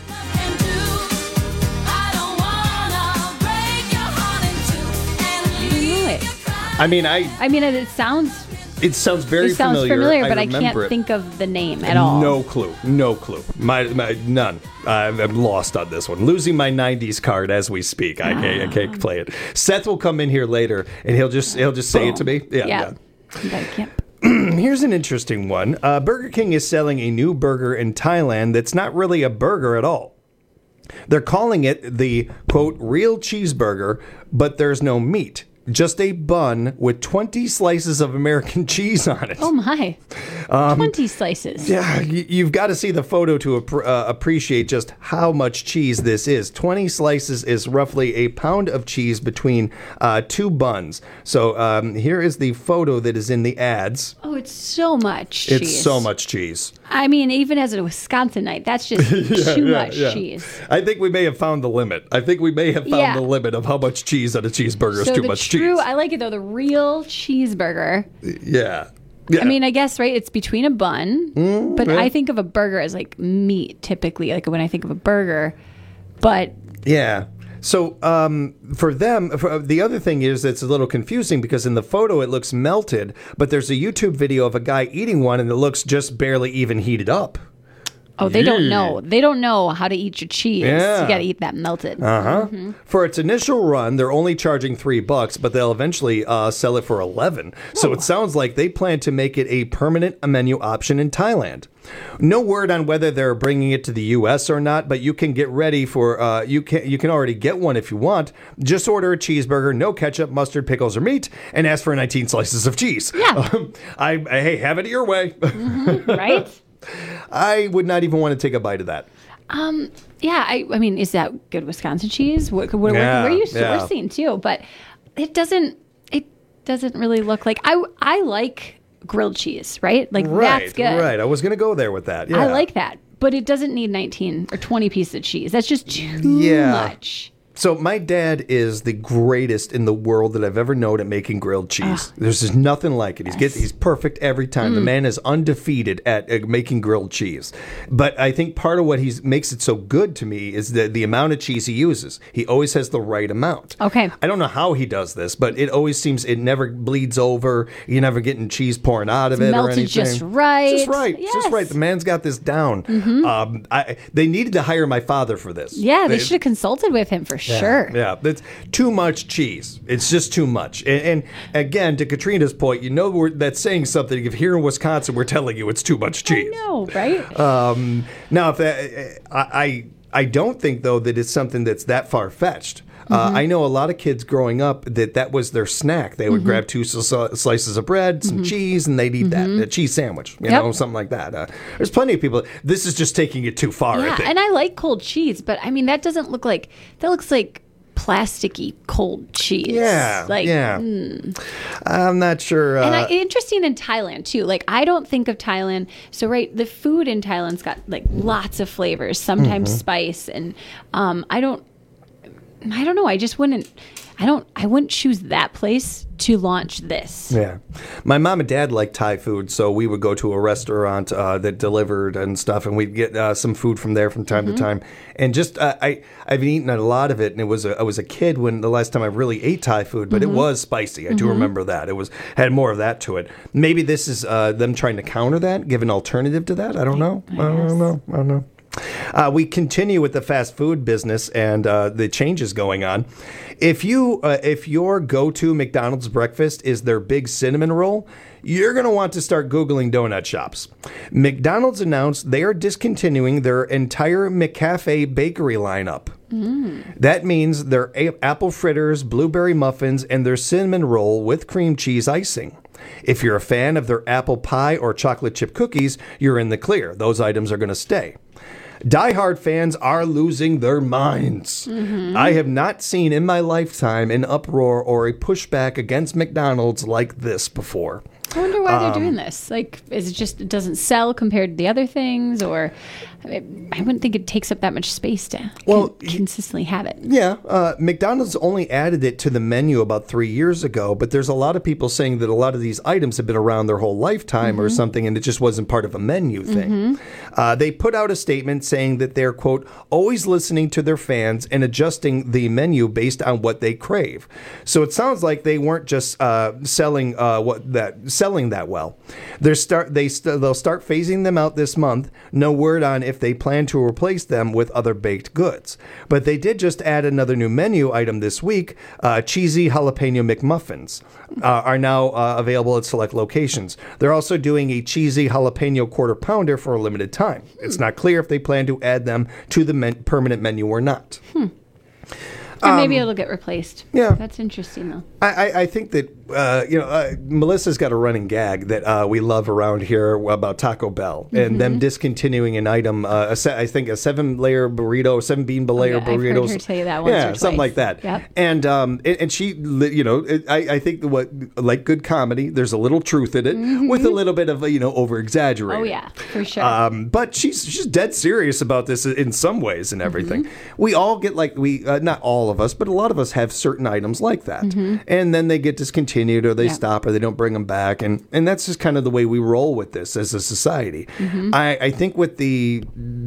I mean, it sounds very familiar. but I can't think of the name at all. No clue. None. I'm lost on this one. Losing my 90s card as we speak. I can't play it. Seth will come in here later and he'll just say it to me. Yeah. Here's an interesting one. Burger King is selling a new burger in Thailand that's not really a burger at all. They're calling it the, quote, real cheeseburger, but there's no meat. Just a bun with 20 slices of American cheese on it. Oh, my. 20 slices. Yeah, you've got to see the photo to appreciate just how much cheese this is. 20 slices is roughly a pound of cheese between two buns. So here is the photo that is in the ads. Oh, it's so much cheese. It's so much cheese. I mean, even as a Wisconsinite, that's just too much cheese. I think we may have found the limit. I think we may have found Yeah. the limit of how much cheese on a cheeseburger So is too the much true, cheese. I like it though, the real cheeseburger. Yeah. I mean, I guess, right, it's between a bun, but yeah. I think of a burger as like meat typically, like when I think of a burger. But Yeah. So for them, the other thing is it's a little confusing because in the photo it looks melted, but there's a YouTube video of a guy eating one and it looks just barely even heated up. oh, they don't know. They don't know how to eat your cheese. Yeah. You got to eat that melted. Uh-huh. Mhm. For its initial run, they're only charging $3, but they'll eventually sell it for $11. So it sounds like they plan to make it a permanent menu option in Thailand. No word on whether they're bringing it to the U.S. or not, but you can get ready for you can already get one if you want. Just order a cheeseburger, no ketchup, mustard, pickles, or meat, and ask for 19 slices of cheese. Yeah. Hey, have it your way. Right? I would not even want to take a bite of that. Yeah, I mean, is that good Wisconsin cheese? Where Yeah, are you yeah. sourcing too? But it doesn't really look like I like grilled cheese, right? Like that's good. Right. I was going to go there with that. Yeah. I like that. But it doesn't need 19 or 20 pieces of cheese. That's just too much. So my dad is the greatest in the world that I've ever known at making grilled cheese. There's just nothing like it. He's perfect every time. The man is undefeated at making grilled cheese. But I think part of what makes it so good to me is the amount of cheese he uses. He always has the right amount. Okay. I don't know how he does this, but it always seems it never bleeds over. You're never getting cheese pouring out of it or Melted anything. just right. Just right. Just right. The man's got this down. They needed to hire my father for this. Yeah, they should have consulted with him for sure. Yeah, that's too much cheese. It's just too much. And again, to Katrina's point, that's saying something. If here in Wisconsin, we're telling you it's too much cheese. No, right? Now, I don't think though that it's something that's that far fetched. I know a lot of kids growing up that was their snack. They would grab 2 slices of bread, some cheese, and they'd eat that. A cheese sandwich, you know, something like that. There's plenty of people. This is just taking it too far, I think. And I like cold cheese, but I mean, that looks like plasticky cold cheese. Yeah, yeah. I'm not sure. And interesting in Thailand too. Like I don't think of Thailand. So right, the food in Thailand's got like lots of flavors, sometimes spice, and I don't know. I wouldn't choose that place to launch this. Yeah. My mom and dad liked Thai food, so we would go to a restaurant that delivered and stuff, and we'd get some food from there from time to time. And just, I've eaten a lot of it, and I was a kid when the last time I really ate Thai food, but it was spicy. I do remember that. It had more of that to it. Maybe this is them trying to counter that, give an alternative to that. I don't know. I don't know. We continue with the fast food business and the changes going on. If your go-to McDonald's breakfast is their big cinnamon roll, you're going to want to start Googling donut shops. McDonald's announced they are discontinuing their entire McCafe bakery lineup. That means their apple fritters, blueberry muffins, and their cinnamon roll with cream cheese icing. If you're a fan of their apple pie or chocolate chip cookies, you're in the clear. Those items are going to stay. Die-hard fans are losing their minds. I have not seen in my lifetime an uproar or a pushback against McDonald's like this before. I wonder why they're doing this. Like, is it just it doesn't sell compared to the other things, or I wouldn't think it takes up that much space to consistently have it. Yeah, McDonald's only added it to the menu about 3 years ago, but there's a lot of people saying that a lot of these items have been around their whole lifetime or something, and it just wasn't part of a menu thing. They put out a statement saying that they're, quote, always listening to their fans and adjusting the menu based on what they crave. So it sounds like they weren't just selling that well. They'll start phasing them out this month. No word on if they plan to replace them with other baked goods. But they did just add another new menu item this week. Cheesy jalapeno McMuffins are now available at select locations. They're also doing a cheesy jalapeno quarter pounder for a limited time. It's not clear if they plan to add them to the permanent menu or not. And maybe it'll get replaced. Yeah. That's interesting, though. I think that, Melissa's got a running gag that we love around here about Taco Bell and them discontinuing an item, I think a 7-layer burrito, 7-bean layer burritos. I've heard her say that once or something twice. like that. Yep. And she, I think like good comedy, there's a little truth in it with a little bit of, over-exaggerating. Oh, yeah, for sure. But she's dead serious about this in some ways and everything. We all get not all of us, but a lot of us have certain items like that. And then they get discontinued or they stop or they don't bring them back. And that's just kind of the way we roll with this as a society. I think with the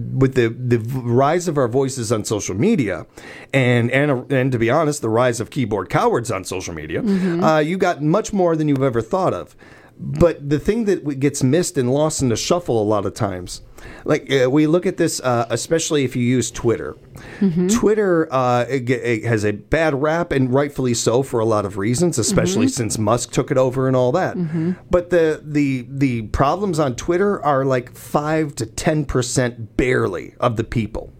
rise of our voices on social media and to be honest, the rise of keyboard cowards on social media, you got much more than you've ever thought of. But the thing that gets missed and lost in the shuffle a lot of times, we look at this, especially if you use Twitter. Twitter it has a bad rap, and rightfully so for a lot of reasons, especially since Musk took it over and all that. But the problems on Twitter are like 5 to 10% barely of the people.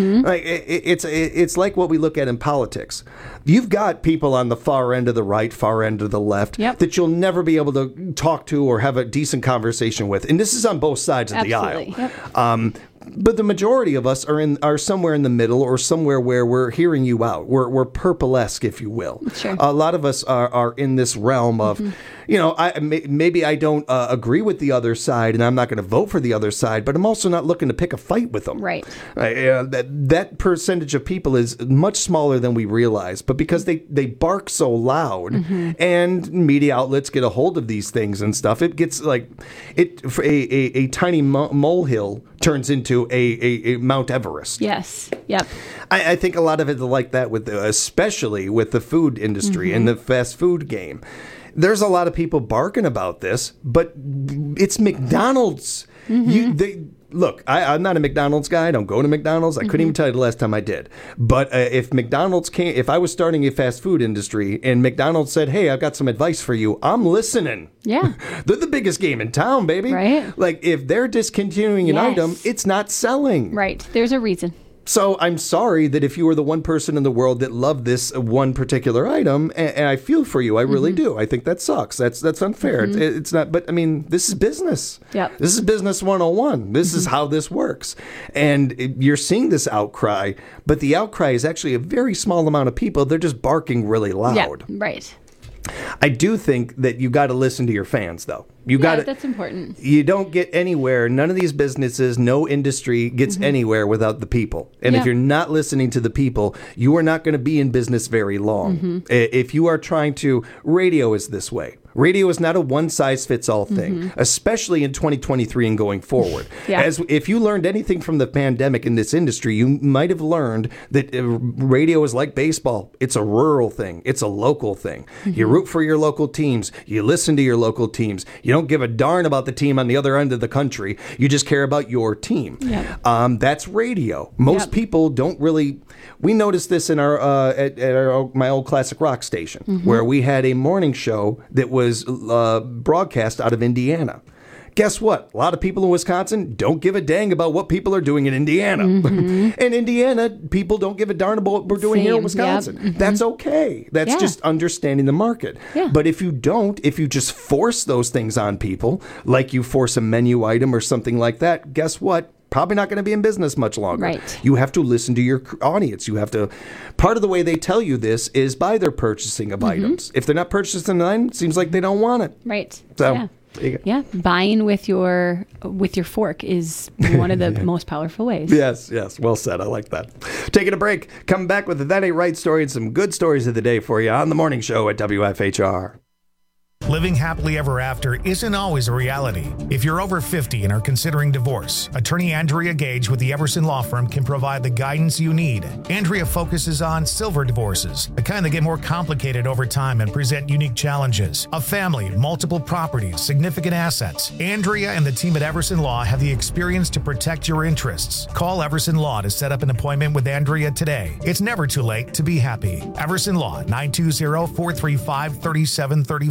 It's like what we look at in politics. You've got people on the far end of the right, far end of the left that you'll never be able to talk to or have a decent conversation with. And this is on both sides of the aisle. But the majority of us are somewhere in the middle or somewhere where we're hearing you out. We're purple-esque, if you will. Sure. A lot of us are in this realm of, maybe I don't agree with the other side and I'm not going to vote for the other side, but I'm also not looking to pick a fight with them. Right. That percentage of people is much smaller than we realize, but because they bark so loud and media outlets get a hold of these things and stuff, it gets a tiny molehill turns into a Mount Everest. Yes. Yep. I think a lot of it is like that, especially with the food industry and the fast food game. There's a lot of people barking about this, but it's McDonald's. Look, I'm not a McDonald's guy. I don't go to McDonald's. I couldn't even tell you the last time I did. But if I was starting a fast food industry and McDonald's said, hey, I've got some advice for you, I'm listening. Yeah. They're the biggest game in town, baby. Right. Like, if they're discontinuing an item, it's not selling. Right. There's a reason. So I'm sorry that if you were the one person in the world that loved this one particular item, and I feel for you, I really do. I think that sucks. That's unfair. It's not, but I mean, this is business. Yep. This is business 101. This is how this works. And you're seeing this outcry, but the outcry is actually a very small amount of people. They're just barking really loud. Yeah, right. I do think that you got to listen to your fans, though. That's important. You don't get anywhere. None of these businesses, no industry gets anywhere without the people. And if you're not listening to the people, you are not going to be in business very long. If you are trying to, radio is this way. Radio is not a one-size-fits-all thing, especially in 2023 and going forward. If you learned anything from the pandemic in this industry, you might have learned that radio is like baseball. It's a rural thing. It's a local thing. You root for your local teams. You listen to your local teams. You don't give a darn about the team on the other end of the country. You just care about your team. That's radio. Most people don't really... We noticed this in my old classic rock station, where we had a morning show that was broadcast out of Indiana. Guess what? A lot of people in Wisconsin don't give a dang about what people are doing in Indiana. In Indiana, people don't give a darn about what we're doing here in Wisconsin. That's okay. That's just understanding the market. But if you just force those things on people, like you force a menu item or something like that, guess what? Probably not going to be in business much longer. Right. You have to listen to your audience. You have to. Part of the way they tell you this is by their purchasing of items. If they're not purchasing an item, it seems like they don't want it. Right. So. Yeah, buying with your fork is one of the most powerful ways. Yes, well said. I like that. Taking a break. Coming back with the That Ain't Right story and some good stories of the day for you on the morning show at WFHR. Living happily ever after isn't always a reality. If you're over 50 and are considering divorce, attorney Andrea Gage with the Everson Law Firm can provide the guidance you need. Andrea focuses on silver divorces, the kind that get more complicated over time and present unique challenges. A family, multiple properties, significant assets. Andrea and the team at Everson Law have the experience to protect your interests. Call Everson Law to set up an appointment with Andrea today. It's never too late to be happy. Everson Law, 920-435-3734.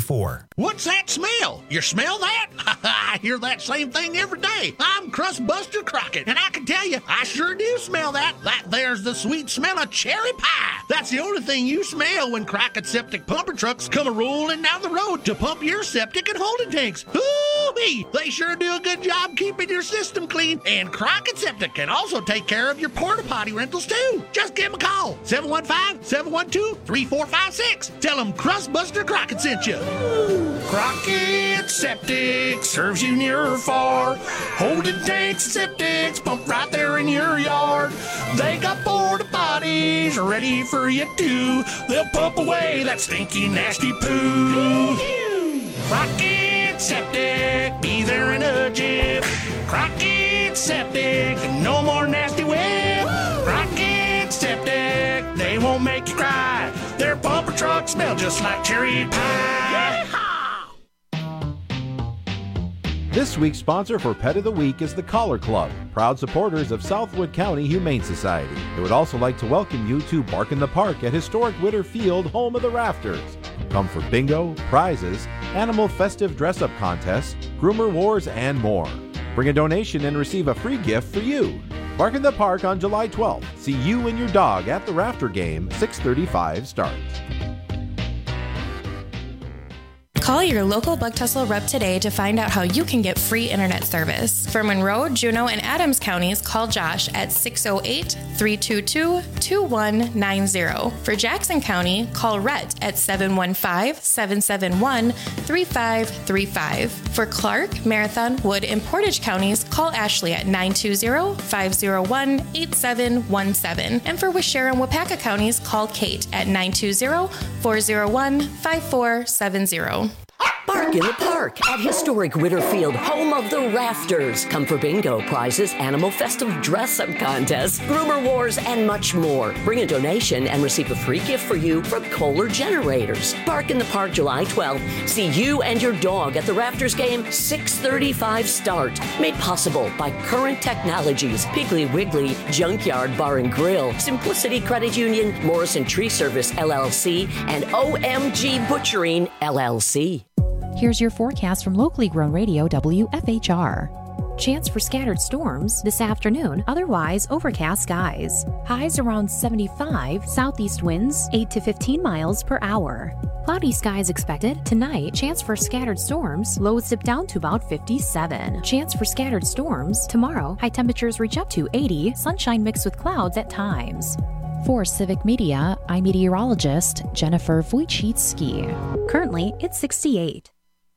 What's that smell? You smell that? I hear that same thing every day. I'm Crustbuster Crockett, and I can tell you, I sure do smell that. That there's the sweet smell of cherry pie. That's the only thing you smell when Crockett Septic pumper trucks come a-rolling down the road to pump your septic and holding tanks. Ooh-wee! They sure do a good job keeping your system clean. And Crockett Septic can also take care of your porta potty rentals, too. Just give them a call. 715-712-3456. Tell them Crustbuster Crockett sent you. Crockett Septic serves you near or far. Holding tanks and septics pump right there in your yard. They got porta potties ready for you too. They'll pump away that stinky, nasty poo. Crockett Septic, be there in a jiff. Crockett Septic, no more nasty whip. Crockett Septic, they won't make you cry. Their pumper trucks smell just like cherry pie. This week's sponsor for Pet of the Week is the Collar Club, proud supporters of Southwood County Humane Society. They would also like to welcome you to Bark in the Park at historic Witter Field, home of the Rafters. Come for bingo, prizes, animal festive dress-up contests, groomer wars, and more. Bring a donation and receive a free gift for you. Bark in the Park on July 12th. See you and your dog at the Rafter game, 6:35 start. Call your local Bug Tussle rep today to find out how you can get free internet service. For Monroe, Juneau, and Adams counties, call Josh at 608-322-2190. For Jackson County, call Rhett at 715-771-3535. For Clark, Marathon, Wood, and Portage counties, call Ashley at 920-501-8717. And for Waushara and Wapaka counties, call Kate at 920-401-5470. Bark in the Park at historic Witter Field, home of the Rafters. Come for bingo, prizes, animal festive dress-up contests, groomer wars, and much more. Bring a donation and receive a free gift for you from Kohler Generators. Bark in the Park July 12th. See you and your dog at the Rafters game, 6:35 start. Made possible by Current Technologies, Piggly Wiggly, Junkyard Bar and Grill, Simplicity Credit Union, Morrison Tree Service LLC, and OMG Butchering LLC. Here's your forecast from locally grown radio WFHR. Chance for scattered storms this afternoon, otherwise overcast skies. Highs around 75, southeast winds 8 to 15 miles per hour. Cloudy skies expected. Tonight, chance for scattered storms, lows dip down to about 57. Chance for scattered storms. Tomorrow, high temperatures reach up to 80, sunshine mixed with clouds at times. For Civic Media, I'm meteorologist Jennifer Wojcicki. Currently, it's 68.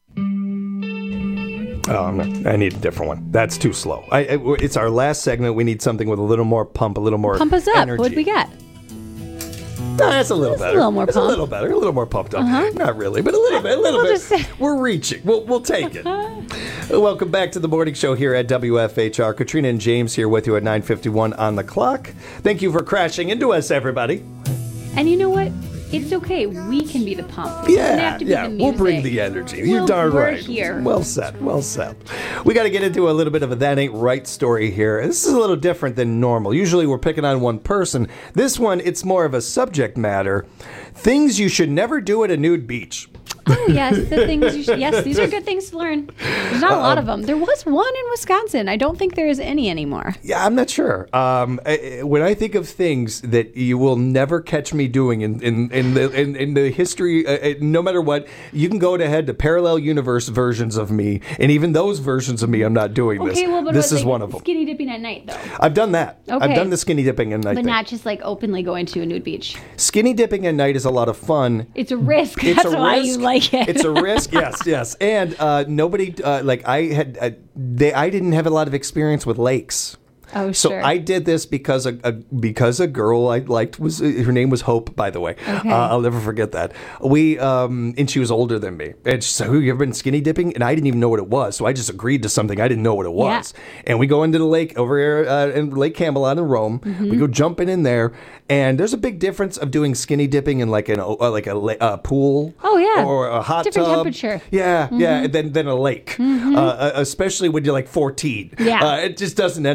Oh, I need a different one. That's too slow. It's our last segment. We need something with a little more pump, a little more Pump us up. energy. What'd we get? No, that's a little better. A little more It's pump. a little better. A little more pumped up. Not really, but a little bit. We're reaching. We'll take it. Welcome back to the morning show here at WFHR. Katrina and James here with you at 9:51 on the clock. Thank you for crashing into us, everybody. And you know what? It's okay. We can be the pump. It doesn't have to be the music. We'll bring the energy. You're darn we're right. here. Well said. Well said. We got to get into a little bit of a That Ain't Right story here. This is a little different than normal. Usually we're picking on one person. This one, it's more of a subject matter. Things you should never do at a nude beach. Oh, yes. The things you should. Yes, these are good things to learn. There's not a lot of them. There was one in Wisconsin. I don't think there is any anymore. Yeah, I'm not sure. When I think of things that you will never catch me doing in the history, no matter what, you can go ahead to parallel universe versions of me, and even those versions of me, I'm not doing this. Okay, well, but this is like one of them. Skinny dipping at night, though. I've done that. Okay. I've done the skinny dipping at night. But not just like openly going to a nude beach. Skinny dipping at night is a lot of fun. It's a risk. It's That's a why risk. you like it. It's a risk. Yes. And nobody I didn't have a lot of experience with lakes. Oh, so sure. I did this because a girl I liked was her name was Hope, by the way. Okay. I'll never forget that. We and she was older than me, and she said, "Have you ever been skinny dipping?" And I didn't even know what it was, so I just agreed to something I didn't know what it was. Yeah. And we go into the lake over here in Lake Camelot in Rome. Mm-hmm. We go jumping in there, and there's a big difference of doing skinny dipping in like a pool. Oh yeah. Or a hot Different tub. temperature. Yeah, Mm-hmm. than a lake. Mm-hmm. Especially when you're like 14. Yeah. It just doesn't end well. And then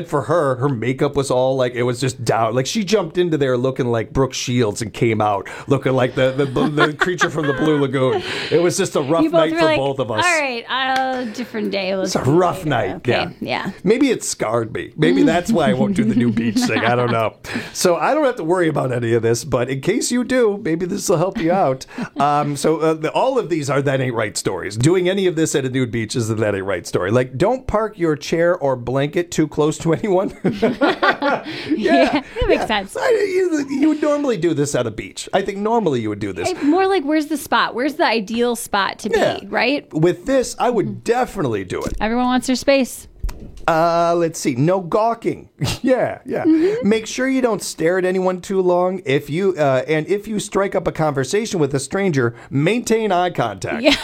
then for her makeup was all like, it was just down. Like she jumped into there looking like Brooke Shields and came out looking like the creature from the Blue Lagoon. It was just a rough night for both of us. All right, different day. It's a rough night. Okay. Yeah. Maybe it scarred me. Maybe that's why I won't do the new beach thing. I don't know. So I don't have to worry about any of this, but in case you do, maybe this will help you out. All of these are That Ain't Right stories. Doing any of this at a nude beach is a That Ain't Right story. Like, don't park your chair or blanket too close to anyone. That makes sense. You would normally do this at a beach. I think normally you would do this. More like, where's the spot? Where's the ideal spot to be, right? With this, I would definitely do it. Everyone wants their space. Let's see. No gawking. Yeah. Mm-hmm. Make sure you don't stare at anyone too long. If you strike up a conversation with a stranger, maintain eye contact. Yeah.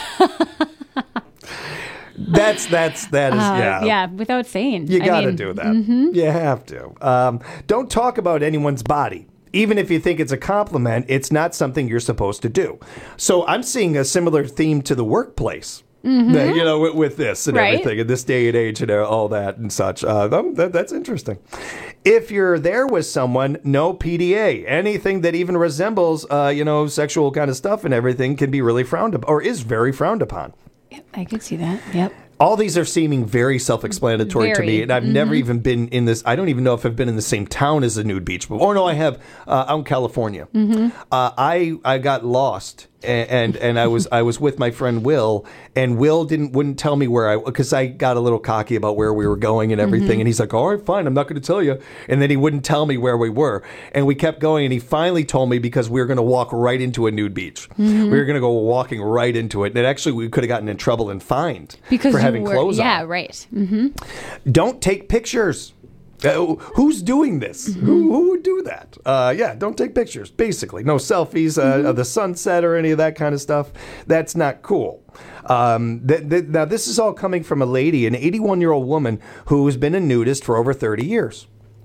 That is. Yeah, without saying. You got to do that. Mm-hmm. You have to. Don't talk about anyone's body. Even if you think it's a compliment, it's not something you're supposed to do. So I'm seeing a similar theme to the workplace. Mm-hmm. With this and everything, in this day and age and all that and such. That's interesting. If you're there with someone, no PDA. Anything that even resembles, sexual kind of stuff and everything can be really frowned upon, or is very frowned upon. I could see that. Yep. All these are seeming very self-explanatory to me, and I've never even been in this. I don't even know if I've been in the same town as a nude beach. Oh no, I have out in California. Mm-hmm. I got lost, and I was with my friend Will, and Will wouldn't tell me because I got a little cocky about where we were going and everything, Mm-hmm. and he's like, all right, fine, I'm not going to tell you, and then he wouldn't tell me where we were, and we kept going, and he finally told me because we were going to walk right into a nude beach. Mm-hmm. We were going to go walking right into it, and actually we could have gotten in trouble and fined for having clothes on. Yeah, right. Mm-hmm. Don't take pictures. Who's doing this? Mm-hmm. Who would do that? Don't take pictures. Basically, no selfies of the sunset or any of that kind of stuff. That's not cool. Now, this is all coming from a lady, an 81-year-old woman who has been a nudist for over 30 years.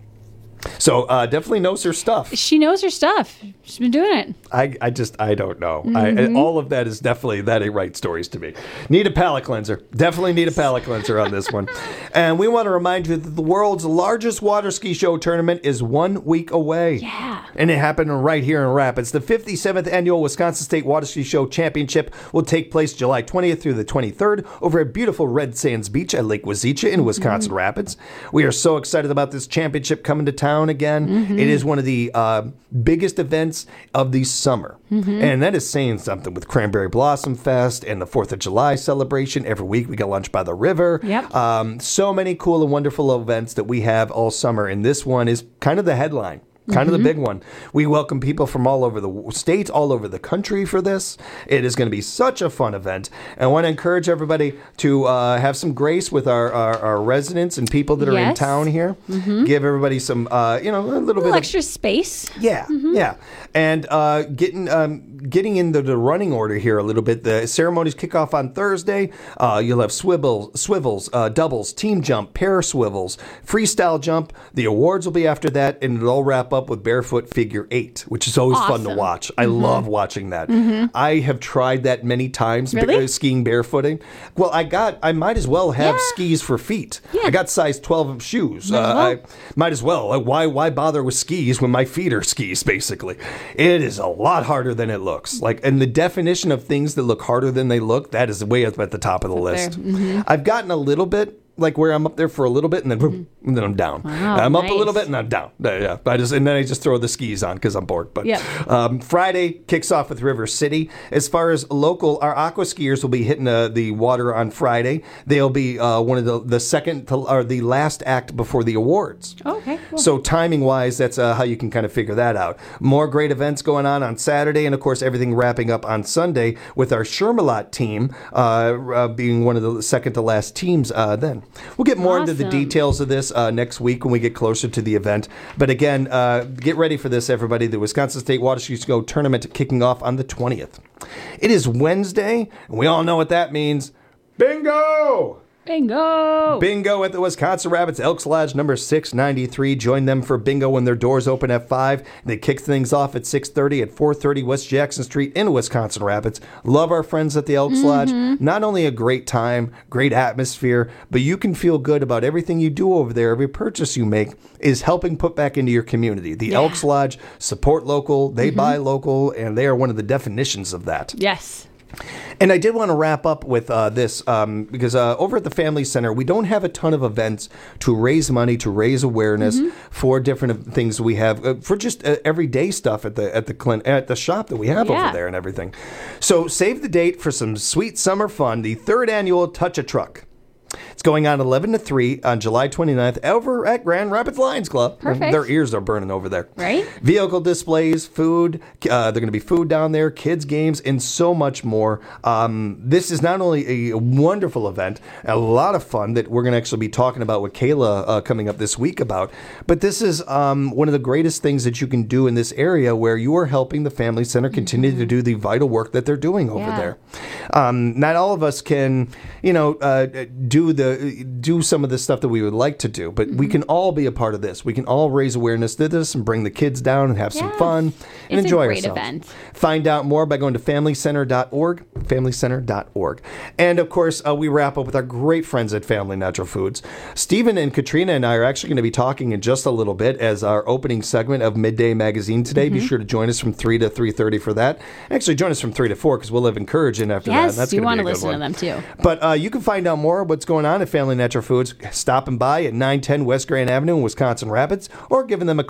So definitely knows her stuff. She knows her stuff. She's been doing it. I don't know. Mm-hmm. All of that is definitely That Ain't Right stories to me. Need a palate cleanser. Definitely need a palate cleanser on this one. And we want to remind you that the world's largest water ski show tournament is 1 week away. Yeah. And it happened right here in Rapids. The 57th annual Wisconsin State Water Ski Show Championship will take place July 20th through the 23rd over at beautiful Red Sands Beach at Lake Wazeecha in Wisconsin Rapids. We are so excited about this championship coming to town again. Mm-hmm. It is one of the biggest events of the summer. Mm-hmm. And that is saying something with Cranberry Blossom Fest and the 4th of July celebration. Every week we get lunch by the river. Yep. So many cool and wonderful events that we have all summer. And this one is kind of the headline. Kind of the big one. We welcome people from all over the state, all over the country for this. It is going to be such a fun event. And I want to encourage everybody to have some grace with our residents and people that are in town here. Mm-hmm. Give everybody some, a little bit extra space. Yeah, yeah. And getting into the running order here a little bit. The ceremonies kick off on Thursday. You'll have swivels, doubles, team jump, pair swivels, freestyle jump. The awards will be after that, and it'll all wrap up with barefoot figure 8, which is always fun to watch. I love watching that. I have tried that many times, skiing barefooting. Well, I might as well have skis for feet. I got size 12 shoes. I might as well. Why bother with skis when my feet are skis, basically? It is a lot harder than it looks. And the definition of things that look harder than they look, that is way up at the top of the list. I've gotten a little bit where I'm up there for a little bit and then boom, and then I'm down. Wow, I'm up a little bit and I'm down. Yeah, and then I just throw the skis on because I'm bored. But Friday kicks off with River City. As far as local, our aqua skiers will be hitting the water on Friday. They'll be one of the second or the last act before the awards. Okay. Cool. So timing wise, that's how you can kind of figure that out. More great events going on Saturday, and of course everything wrapping up on Sunday with our Shermalot team being one of the second to last teams then. We'll get more into the details of this next week when we get closer to the event. But again, get ready for this, everybody. The Wisconsin State Water Ski Show tournament kicking off on the 20th. It is Wednesday, and we all know what that means. Bingo! Bingo! Bingo at the Wisconsin Rapids Elks Lodge number 693. Join them for bingo when their doors open at 5. They kick things off at 6:30 at 430 West Jackson Street in Wisconsin Rapids. Love our friends at the Elks Lodge. Not only a great time, great atmosphere, but you can feel good about everything you do over there. Every purchase you make is helping put back into your community. The Elks Lodge support local, they buy local, and they are one of the definitions of that. Yes. And I did want to wrap up with this because over at the Family Center, we don't have a ton of events to raise money, to raise awareness for different things we have for just everyday stuff at the shop that we have over there and everything. So save the date for some sweet summer fun. The 3rd annual Touch a Truck. It's going on 11 to 3 on July 29th over at Grand Rapids Lions Club. Perfect. Their ears are burning over there. Right? Vehicle displays, food. They're going to be food down there, kids games, and so much more. This is not only a wonderful event, a lot of fun that we're going to actually be talking about with Kayla coming up this week about, but this is one of the greatest things that you can do in this area where you are helping the Family Center continue to do the vital work that they're doing over there. Not all of us can, do some of the stuff that we would like to do, but we can all be a part of this. We can all raise awareness to this and bring the kids down and have some fun and enjoy ourselves. It's a great event. Find out more by going to familycenter.org, familycenter.org. And of course, we wrap up with our great friends at Family Natural Foods. Stephen and Katrina and I are actually going to be talking in just a little bit as our opening segment of Midday Magazine today. Be sure to join us from 3 to 3:30 for that. Actually, join us from 3 to 4 because we'll have Encouraging after that. Yes, That's you want to listen to them too. But you can find out more what's going on at Family Natural Foods stopping by at 910 West Grand Avenue in Wisconsin Rapids or giving them a